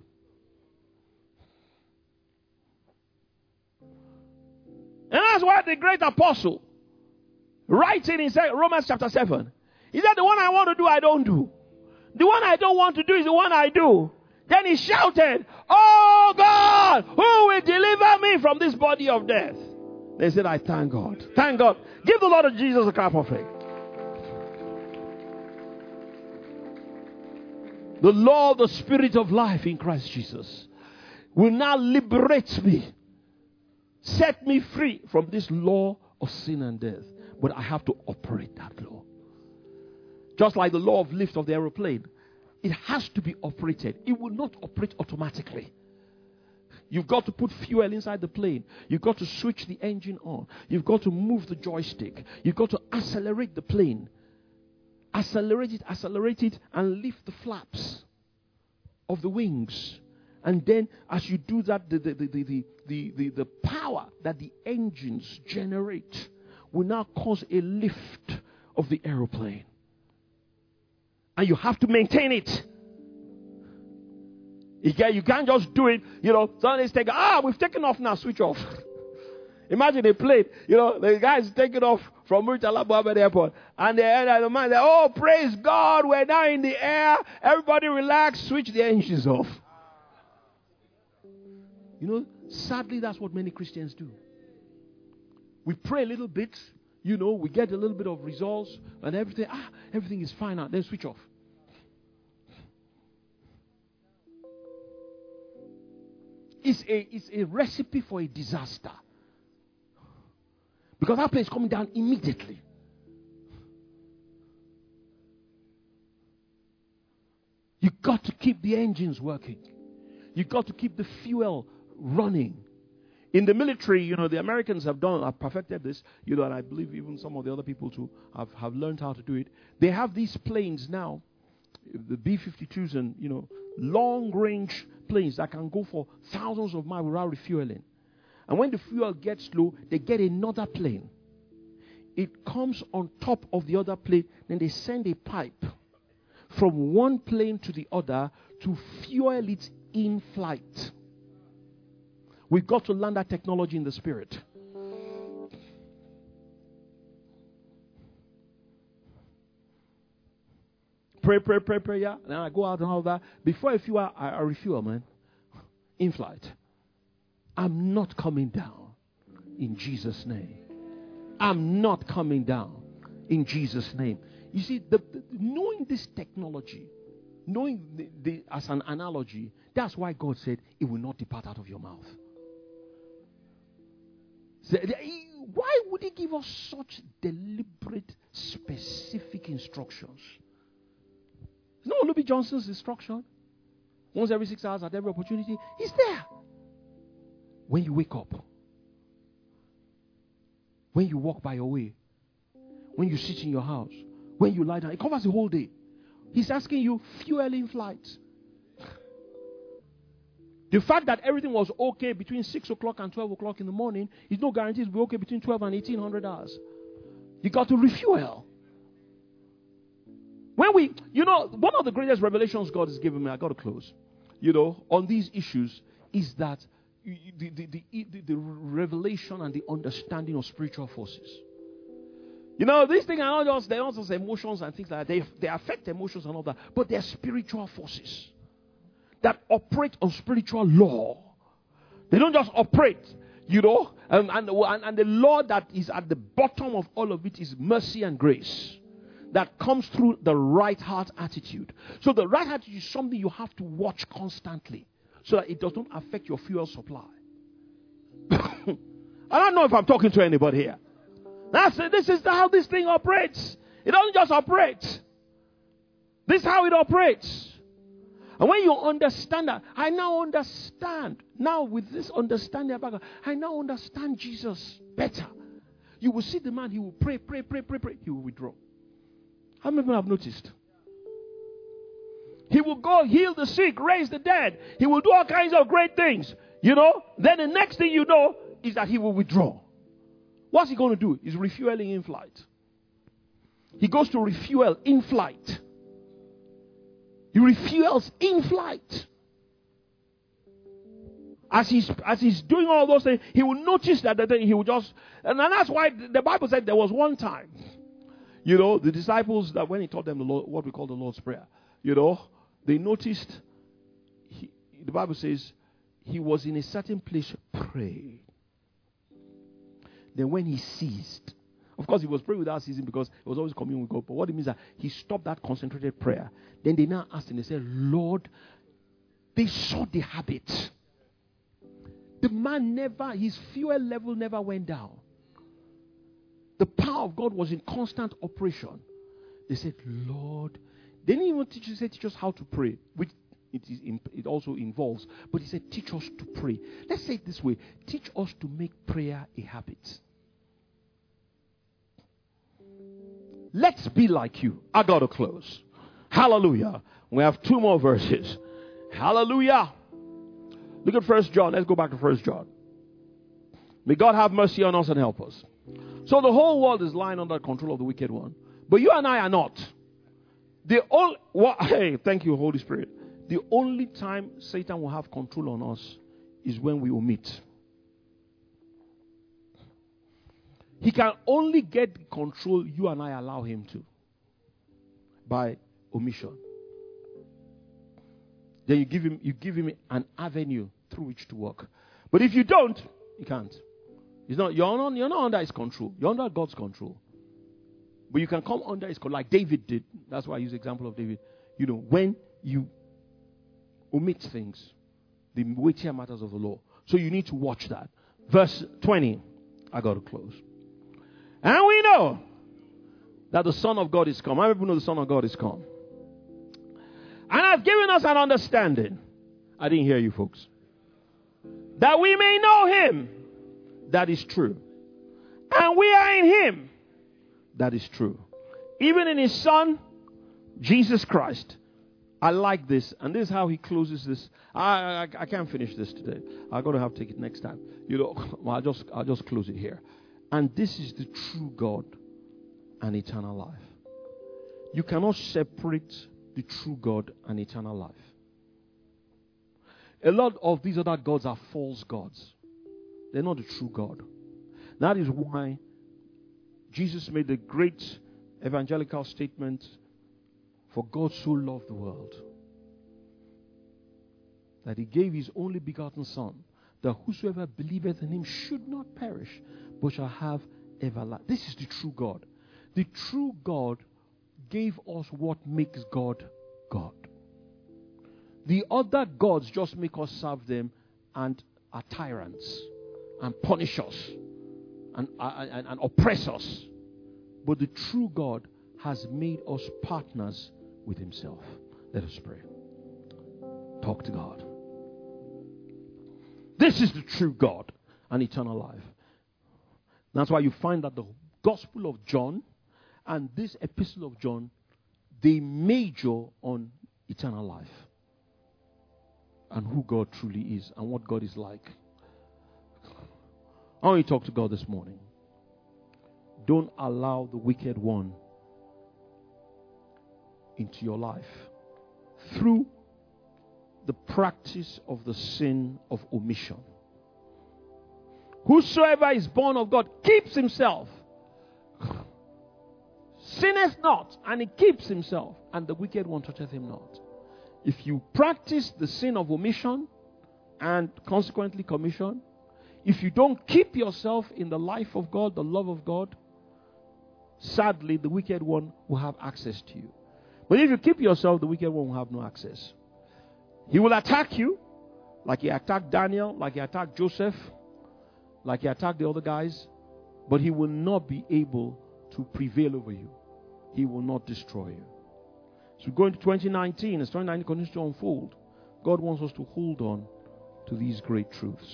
And that's why the great apostle, writing in Romans chapter 7, he said, the one I want to do, I don't do. The one I don't want to do is the one I do. Then he shouted, oh God, who will deliver me from this body of death? They said, I thank God. Thank God. Give the Lord Jesus a clap of faith. The law of the Spirit of life in Christ Jesus will now liberate me. Set me free from this law of sin and death. But I have to operate that law. Just like the law of lift of the aeroplane. It has to be operated. It will not operate automatically. You've got to put fuel inside the plane. You've got to switch the engine on. You've got to move the joystick. You've got to accelerate the plane. Accelerate it, and lift the flaps of the wings. And then as you do that, the power that the engines generate will now cause a lift of the aeroplane. And you have to maintain it. You can't just do it, suddenly it's taken, we've taken off now, switch off. Imagine a plane, the guy's taking off from Murtala Mohammed Airport. And the man said, oh, praise God, we're now in the air. Everybody relax, switch the engines off. Sadly, that's what many Christians do. We pray a little bit, we get a little bit of results, and everything is fine now, then switch off. It's a recipe for a disaster. Because that plane is coming down immediately. You've got to keep the engines working. You've got to keep the fuel running. In the military, the Americans have perfected this, and I believe even some of the other people too have learned how to do it. They have these planes now, the B-52s and, long-range planes that can go for thousands of miles without refueling. And when the fuel gets low, they get another plane. It comes on top of the other plane, then they send a pipe from one plane to the other to fuel it in flight. We've got to learn that technology in the spirit. Pray, yeah. And I go out and all that. Before I fuel, I refuel, man. In flight. I'm not coming down in Jesus' name. I'm not coming down in Jesus' name. You see, knowing this technology, knowing as an analogy, that's why God said it will not depart out of your mouth. So, why would He give us such deliberate, specific instructions? No, Olubi Johnson's instruction. Once every 6 hours at every opportunity. He's there. When you wake up. When you walk by your way. When you sit in your house. When you lie down. It covers the whole day. He's asking you, fuel in flight. The fact that everything was okay between 6 o'clock and 12 o'clock in the morning is no guarantee it'll be okay between 12 and 1800 hours. You got to refuel. When one of the greatest revelations God has given me, I got to close, on these issues is that the revelation and the understanding of spiritual forces. These things are they're not just emotions and things like that. They affect emotions and all that, but they're spiritual forces that operate on spiritual law. They don't just operate, and the law that is at the bottom of all of it is mercy and grace. That comes through the right heart attitude. So the right attitude is something you have to watch constantly so that it does not affect your fuel supply. I don't know if I'm talking to anybody here. This is how this thing operates. It doesn't just operate. This is how it operates. And when you understand that, I now understand. Now with this understanding, I now understand Jesus better. You will see the man, he will pray. He will withdraw. How many people have noticed? He will go heal the sick, raise the dead. He will do all kinds of great things. Then the next thing you know is that he will withdraw. What's he going to do? He's refueling in flight. He goes to refuel in flight. He refuels in flight. As he's doing all those things, he will notice that he will just... And that's why the Bible said there was one time... the disciples, that when he taught them what we call the Lord's Prayer, they noticed, the Bible says, he was in a certain place praying. Then when he ceased, of course he was praying without ceasing because he was always communing with God, but what it means is that he stopped that concentrated prayer. Then they now asked him, they said, Lord, they saw the habit. The man his fuel level never went down. The power of God was in constant operation. They said, Lord, they didn't even teach us how to pray, which it also involves. But he said, teach us to pray. Let's say it this way. Teach us to make prayer a habit. Let's be like you. I got to close. Hallelujah. We have 2 more verses. Hallelujah. Look at 1 John. Let's go back to 1 John. May God have mercy on us and help us. So the whole world is lying under control of the wicked one. But you and I are not. Hey, thank you, Holy Spirit. The only time Satan will have control on us is when we omit. He can only get the control you and I allow him to. By omission. Then you give him an avenue through which to work. But if you don't, you can't. You're not under his control. You're under God's control. But you can come under his control like David did. That's why I use the example of David. When you omit things, the weightier matters of the law. So you need to watch that. Verse 20. I got to close. And we know that the Son of God is come. How many people know the Son of God is come? And has given us an understanding. I didn't hear you, folks. That we may know him. That is true. And we are in him. That is true. Even in his Son, Jesus Christ. I like this. And this is how he closes this. I can't finish this today. I'm going to have to take it next time. I'll just close it here. And this is the true God and eternal life. You cannot separate the true God and eternal life. A lot of these other gods are false gods. They're not the true God. That is why Jesus made the great evangelical statement, for God so loved the world, that he gave his only begotten Son, that whosoever believeth in him should not perish, but shall have everlasting. This is the true God. The true God gave us what makes God God. The other gods just make us serve them and are tyrants and punish us and oppress us. But the true God has made us partners with himself. Let us pray. Talk to God. This is the true God and eternal life. That's why you find that the Gospel of John and this Epistle of John, they major on eternal life and who God truly is and what God is like. I want you to talk to God this morning. Don't allow the wicked one into your life through the practice of the sin of omission. Whosoever is born of God keeps himself. Sinneth not, and he keeps himself, and the wicked one toucheth him not. If you practice the sin of omission and consequently commission, if you don't keep yourself in the life of God, the love of God, sadly, the wicked one will have access to you. But if you keep yourself, the wicked one will have no access. He will attack you, like he attacked Daniel, like he attacked Joseph, like he attacked the other guys, but he will not be able to prevail over you. He will not destroy you. So we go into 2019, as 2019 continues to unfold, God wants us to hold on to these great truths.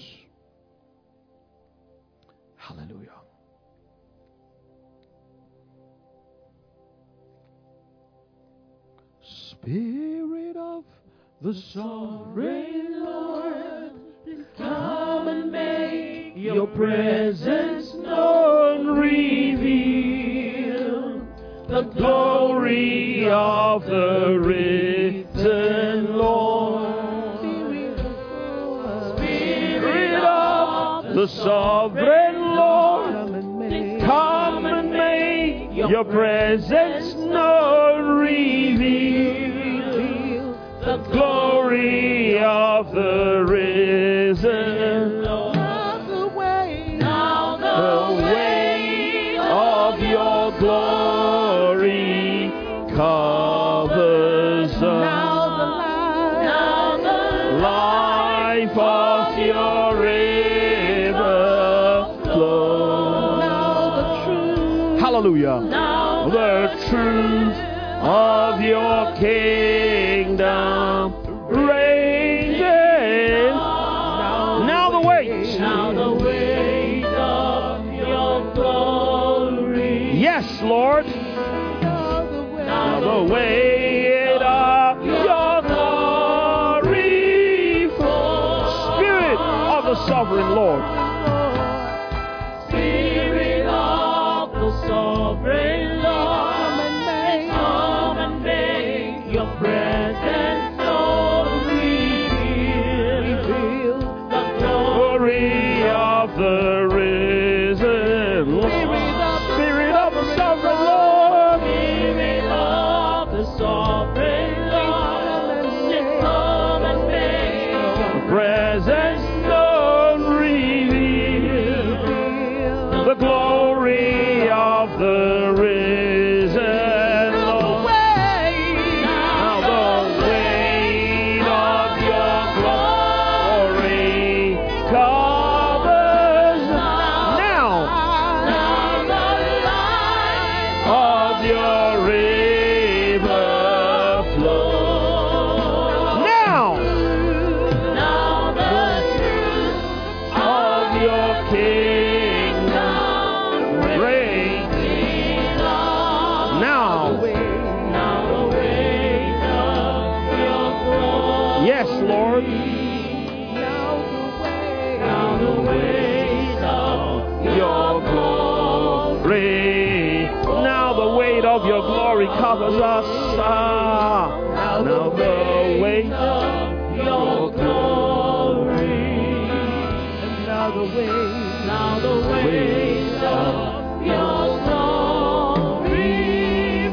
Hallelujah. Spirit of the sovereign Lord, come and make your presence known. Reveal the glory of the risen Lord. Spirit of the sovereign Lord, come and make your presence known. Reveal the glory of the risen Lord. Now the way of your glory covers us. Now the life of your river flows. Hallelujah. The truth of your kingdom reigning. Now the weight. Now the weight of your glory. Yes, Lord. Now the weight of your glory falls. sovereign Lord. Spirit of the sovereign Lord, come and make your presence known. Reveal the glory of the risen Lord. Spirit of the sovereign Lord. Spirit of the sovereign Lord, come and make your Presence known, reveal the glory of the risen Lord. Now the weight of your glory covers now of your river flow. Now of your kingdom reign. Now, yes, Lord. Your glory. Now the weight of your glory covers us. Now the weight of your glory. Now the weight of your glory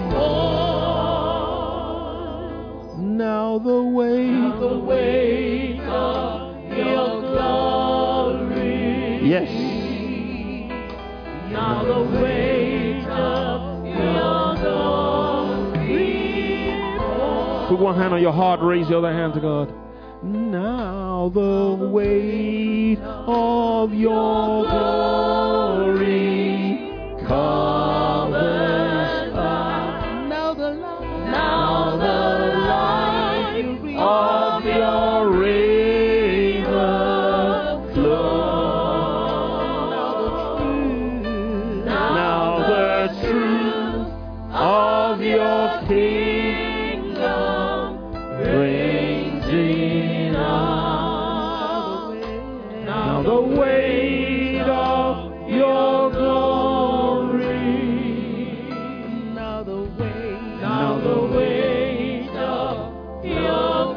falls. Now the weight of your glory. Yes. Now the weight of your glory falls. Put one hand on your heart, raise the other hand to God. Now the weight of your glory covers us. Now the light of your river flows. Now the truth of your kingdom reigns in us. Now the weight of your glory. Now the weight of your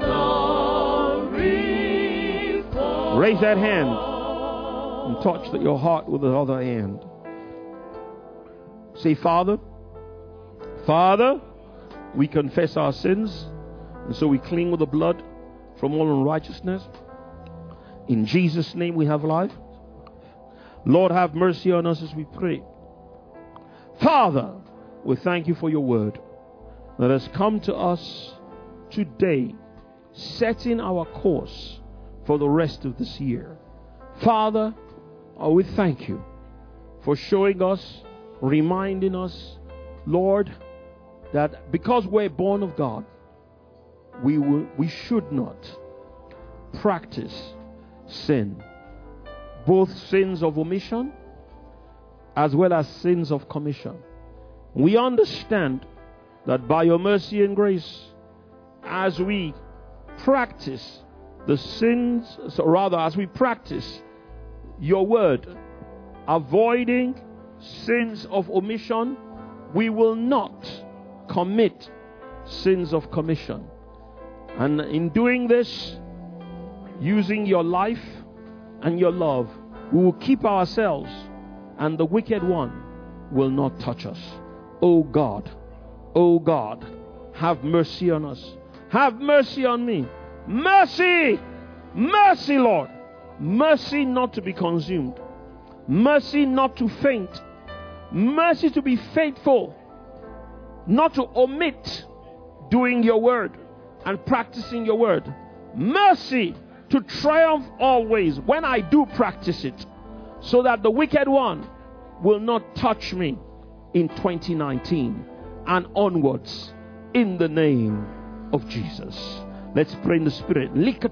glory. Raise that hand and touch your heart with the other hand. Say, Father, we confess our sins, and so we cling with the blood from all unrighteousness. In Jesus' name we have life. Lord, have mercy on us as we pray. Father, we thank you for your word that has come to us today, setting our course for the rest of this year. Father, we thank you for showing us, reminding us, Lord, that because we're born of God, we should not practice sin, both sins of omission as well as sins of commission. We understand that by your mercy and grace, as we practice the sins, as we practice your word, avoiding sins of omission, we will not commit sins of commission. And in doing this, using your life and your love, we will keep ourselves, and the wicked one will not touch us. Oh God, have mercy on us. Have mercy on me. Mercy, mercy, Lord. Mercy not to be consumed. Mercy not to faint. Mercy to be faithful. Not to omit doing your word and practicing your word. Mercy to triumph always when I do practice it, so that the wicked one will not touch me in 2019 and onwards, in the name of Jesus. Let's pray in the Spirit.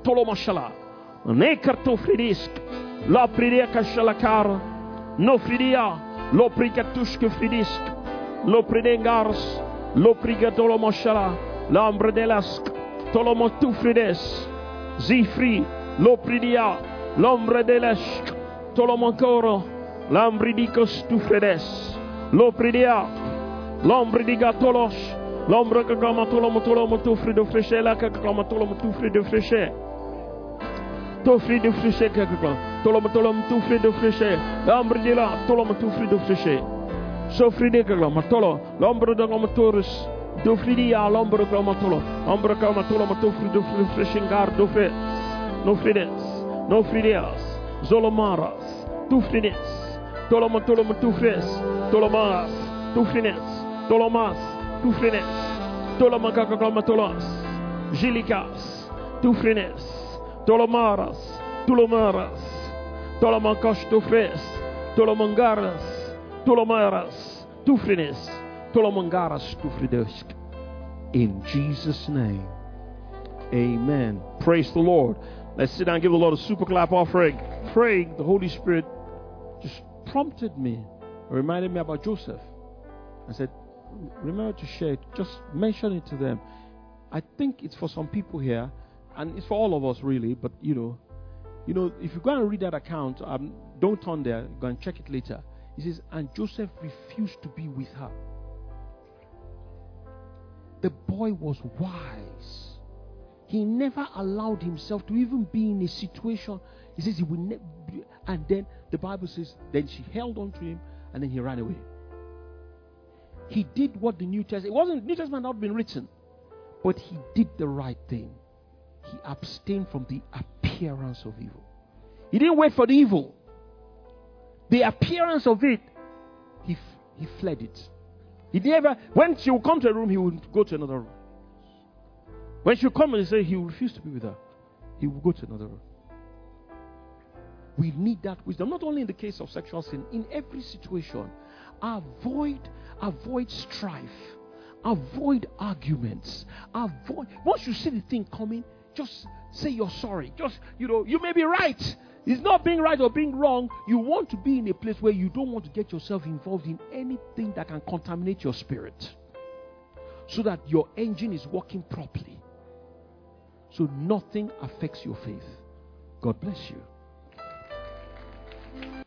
La prideca shalakar, no fridia, lo pricatushke fridisk, lo pridengars, lo prigatolo moshala, lambre delask, tolomotu frides, zifri, lo pridia, L'ombre de l'esch. Tolomoncoro. Lambridicos tu fredes. Lopridia. L'ombre di gatolos. L'ombre que gamatolomo tu frido frische. La que gamatolomo tu frido frische. Tu frido frische que tolom tu frido frische. L'ombre di là. Tolom tu frido frische. So fridicolo, matolo, l'ombre de gomatoris, do fridia, l'ombre gomatolo, ombre gomatolo, mato frido frishingar, do fe, no frides, zolomaras, tu frides, tolomatolo, tu fres, tolomas, tu frides, tolomas, tu frides, tolomacacamatolas, gilicas, tu frides, tolomaras, tolomancas, tu fres, tolomangaras. Tolomaras, Tufrines, Tolomangaras, Tufridesk. In Jesus' name, amen. Praise the Lord. Let's sit down and give the Lord a super clap offering. Praying, the Holy Spirit just prompted me, reminded me about Joseph. I said, remember to share it, just mention it to them. I think it's for some people here, and it's for all of us really, but you know, if you go and read that account, don't turn there, go and check it later. He says, and Joseph refused to be with her. The boy was wise. He never allowed himself to even be in a situation. He says he would never. And then the Bible says, then she held on to him, and then he ran away. He did what the New Testament. It wasn't New Testament had not been written, but he did the right thing. He abstained from the appearance of evil. He didn't wait for the evil. The appearance of it, he fled it. He never, when she would come to a room, he would go to another room. When she would come and say he would refuse to be with her, he would go to another room. We need that wisdom, not only in the case of sexual sin, in every situation. Avoid strife. Avoid arguments. Once you see the thing coming, just say you're sorry. You may be right. It's not being right or being wrong. You want to be in a place where you don't want to get yourself involved in anything that can contaminate your spirit, so that your engine is working properly, so nothing affects your faith. God bless you.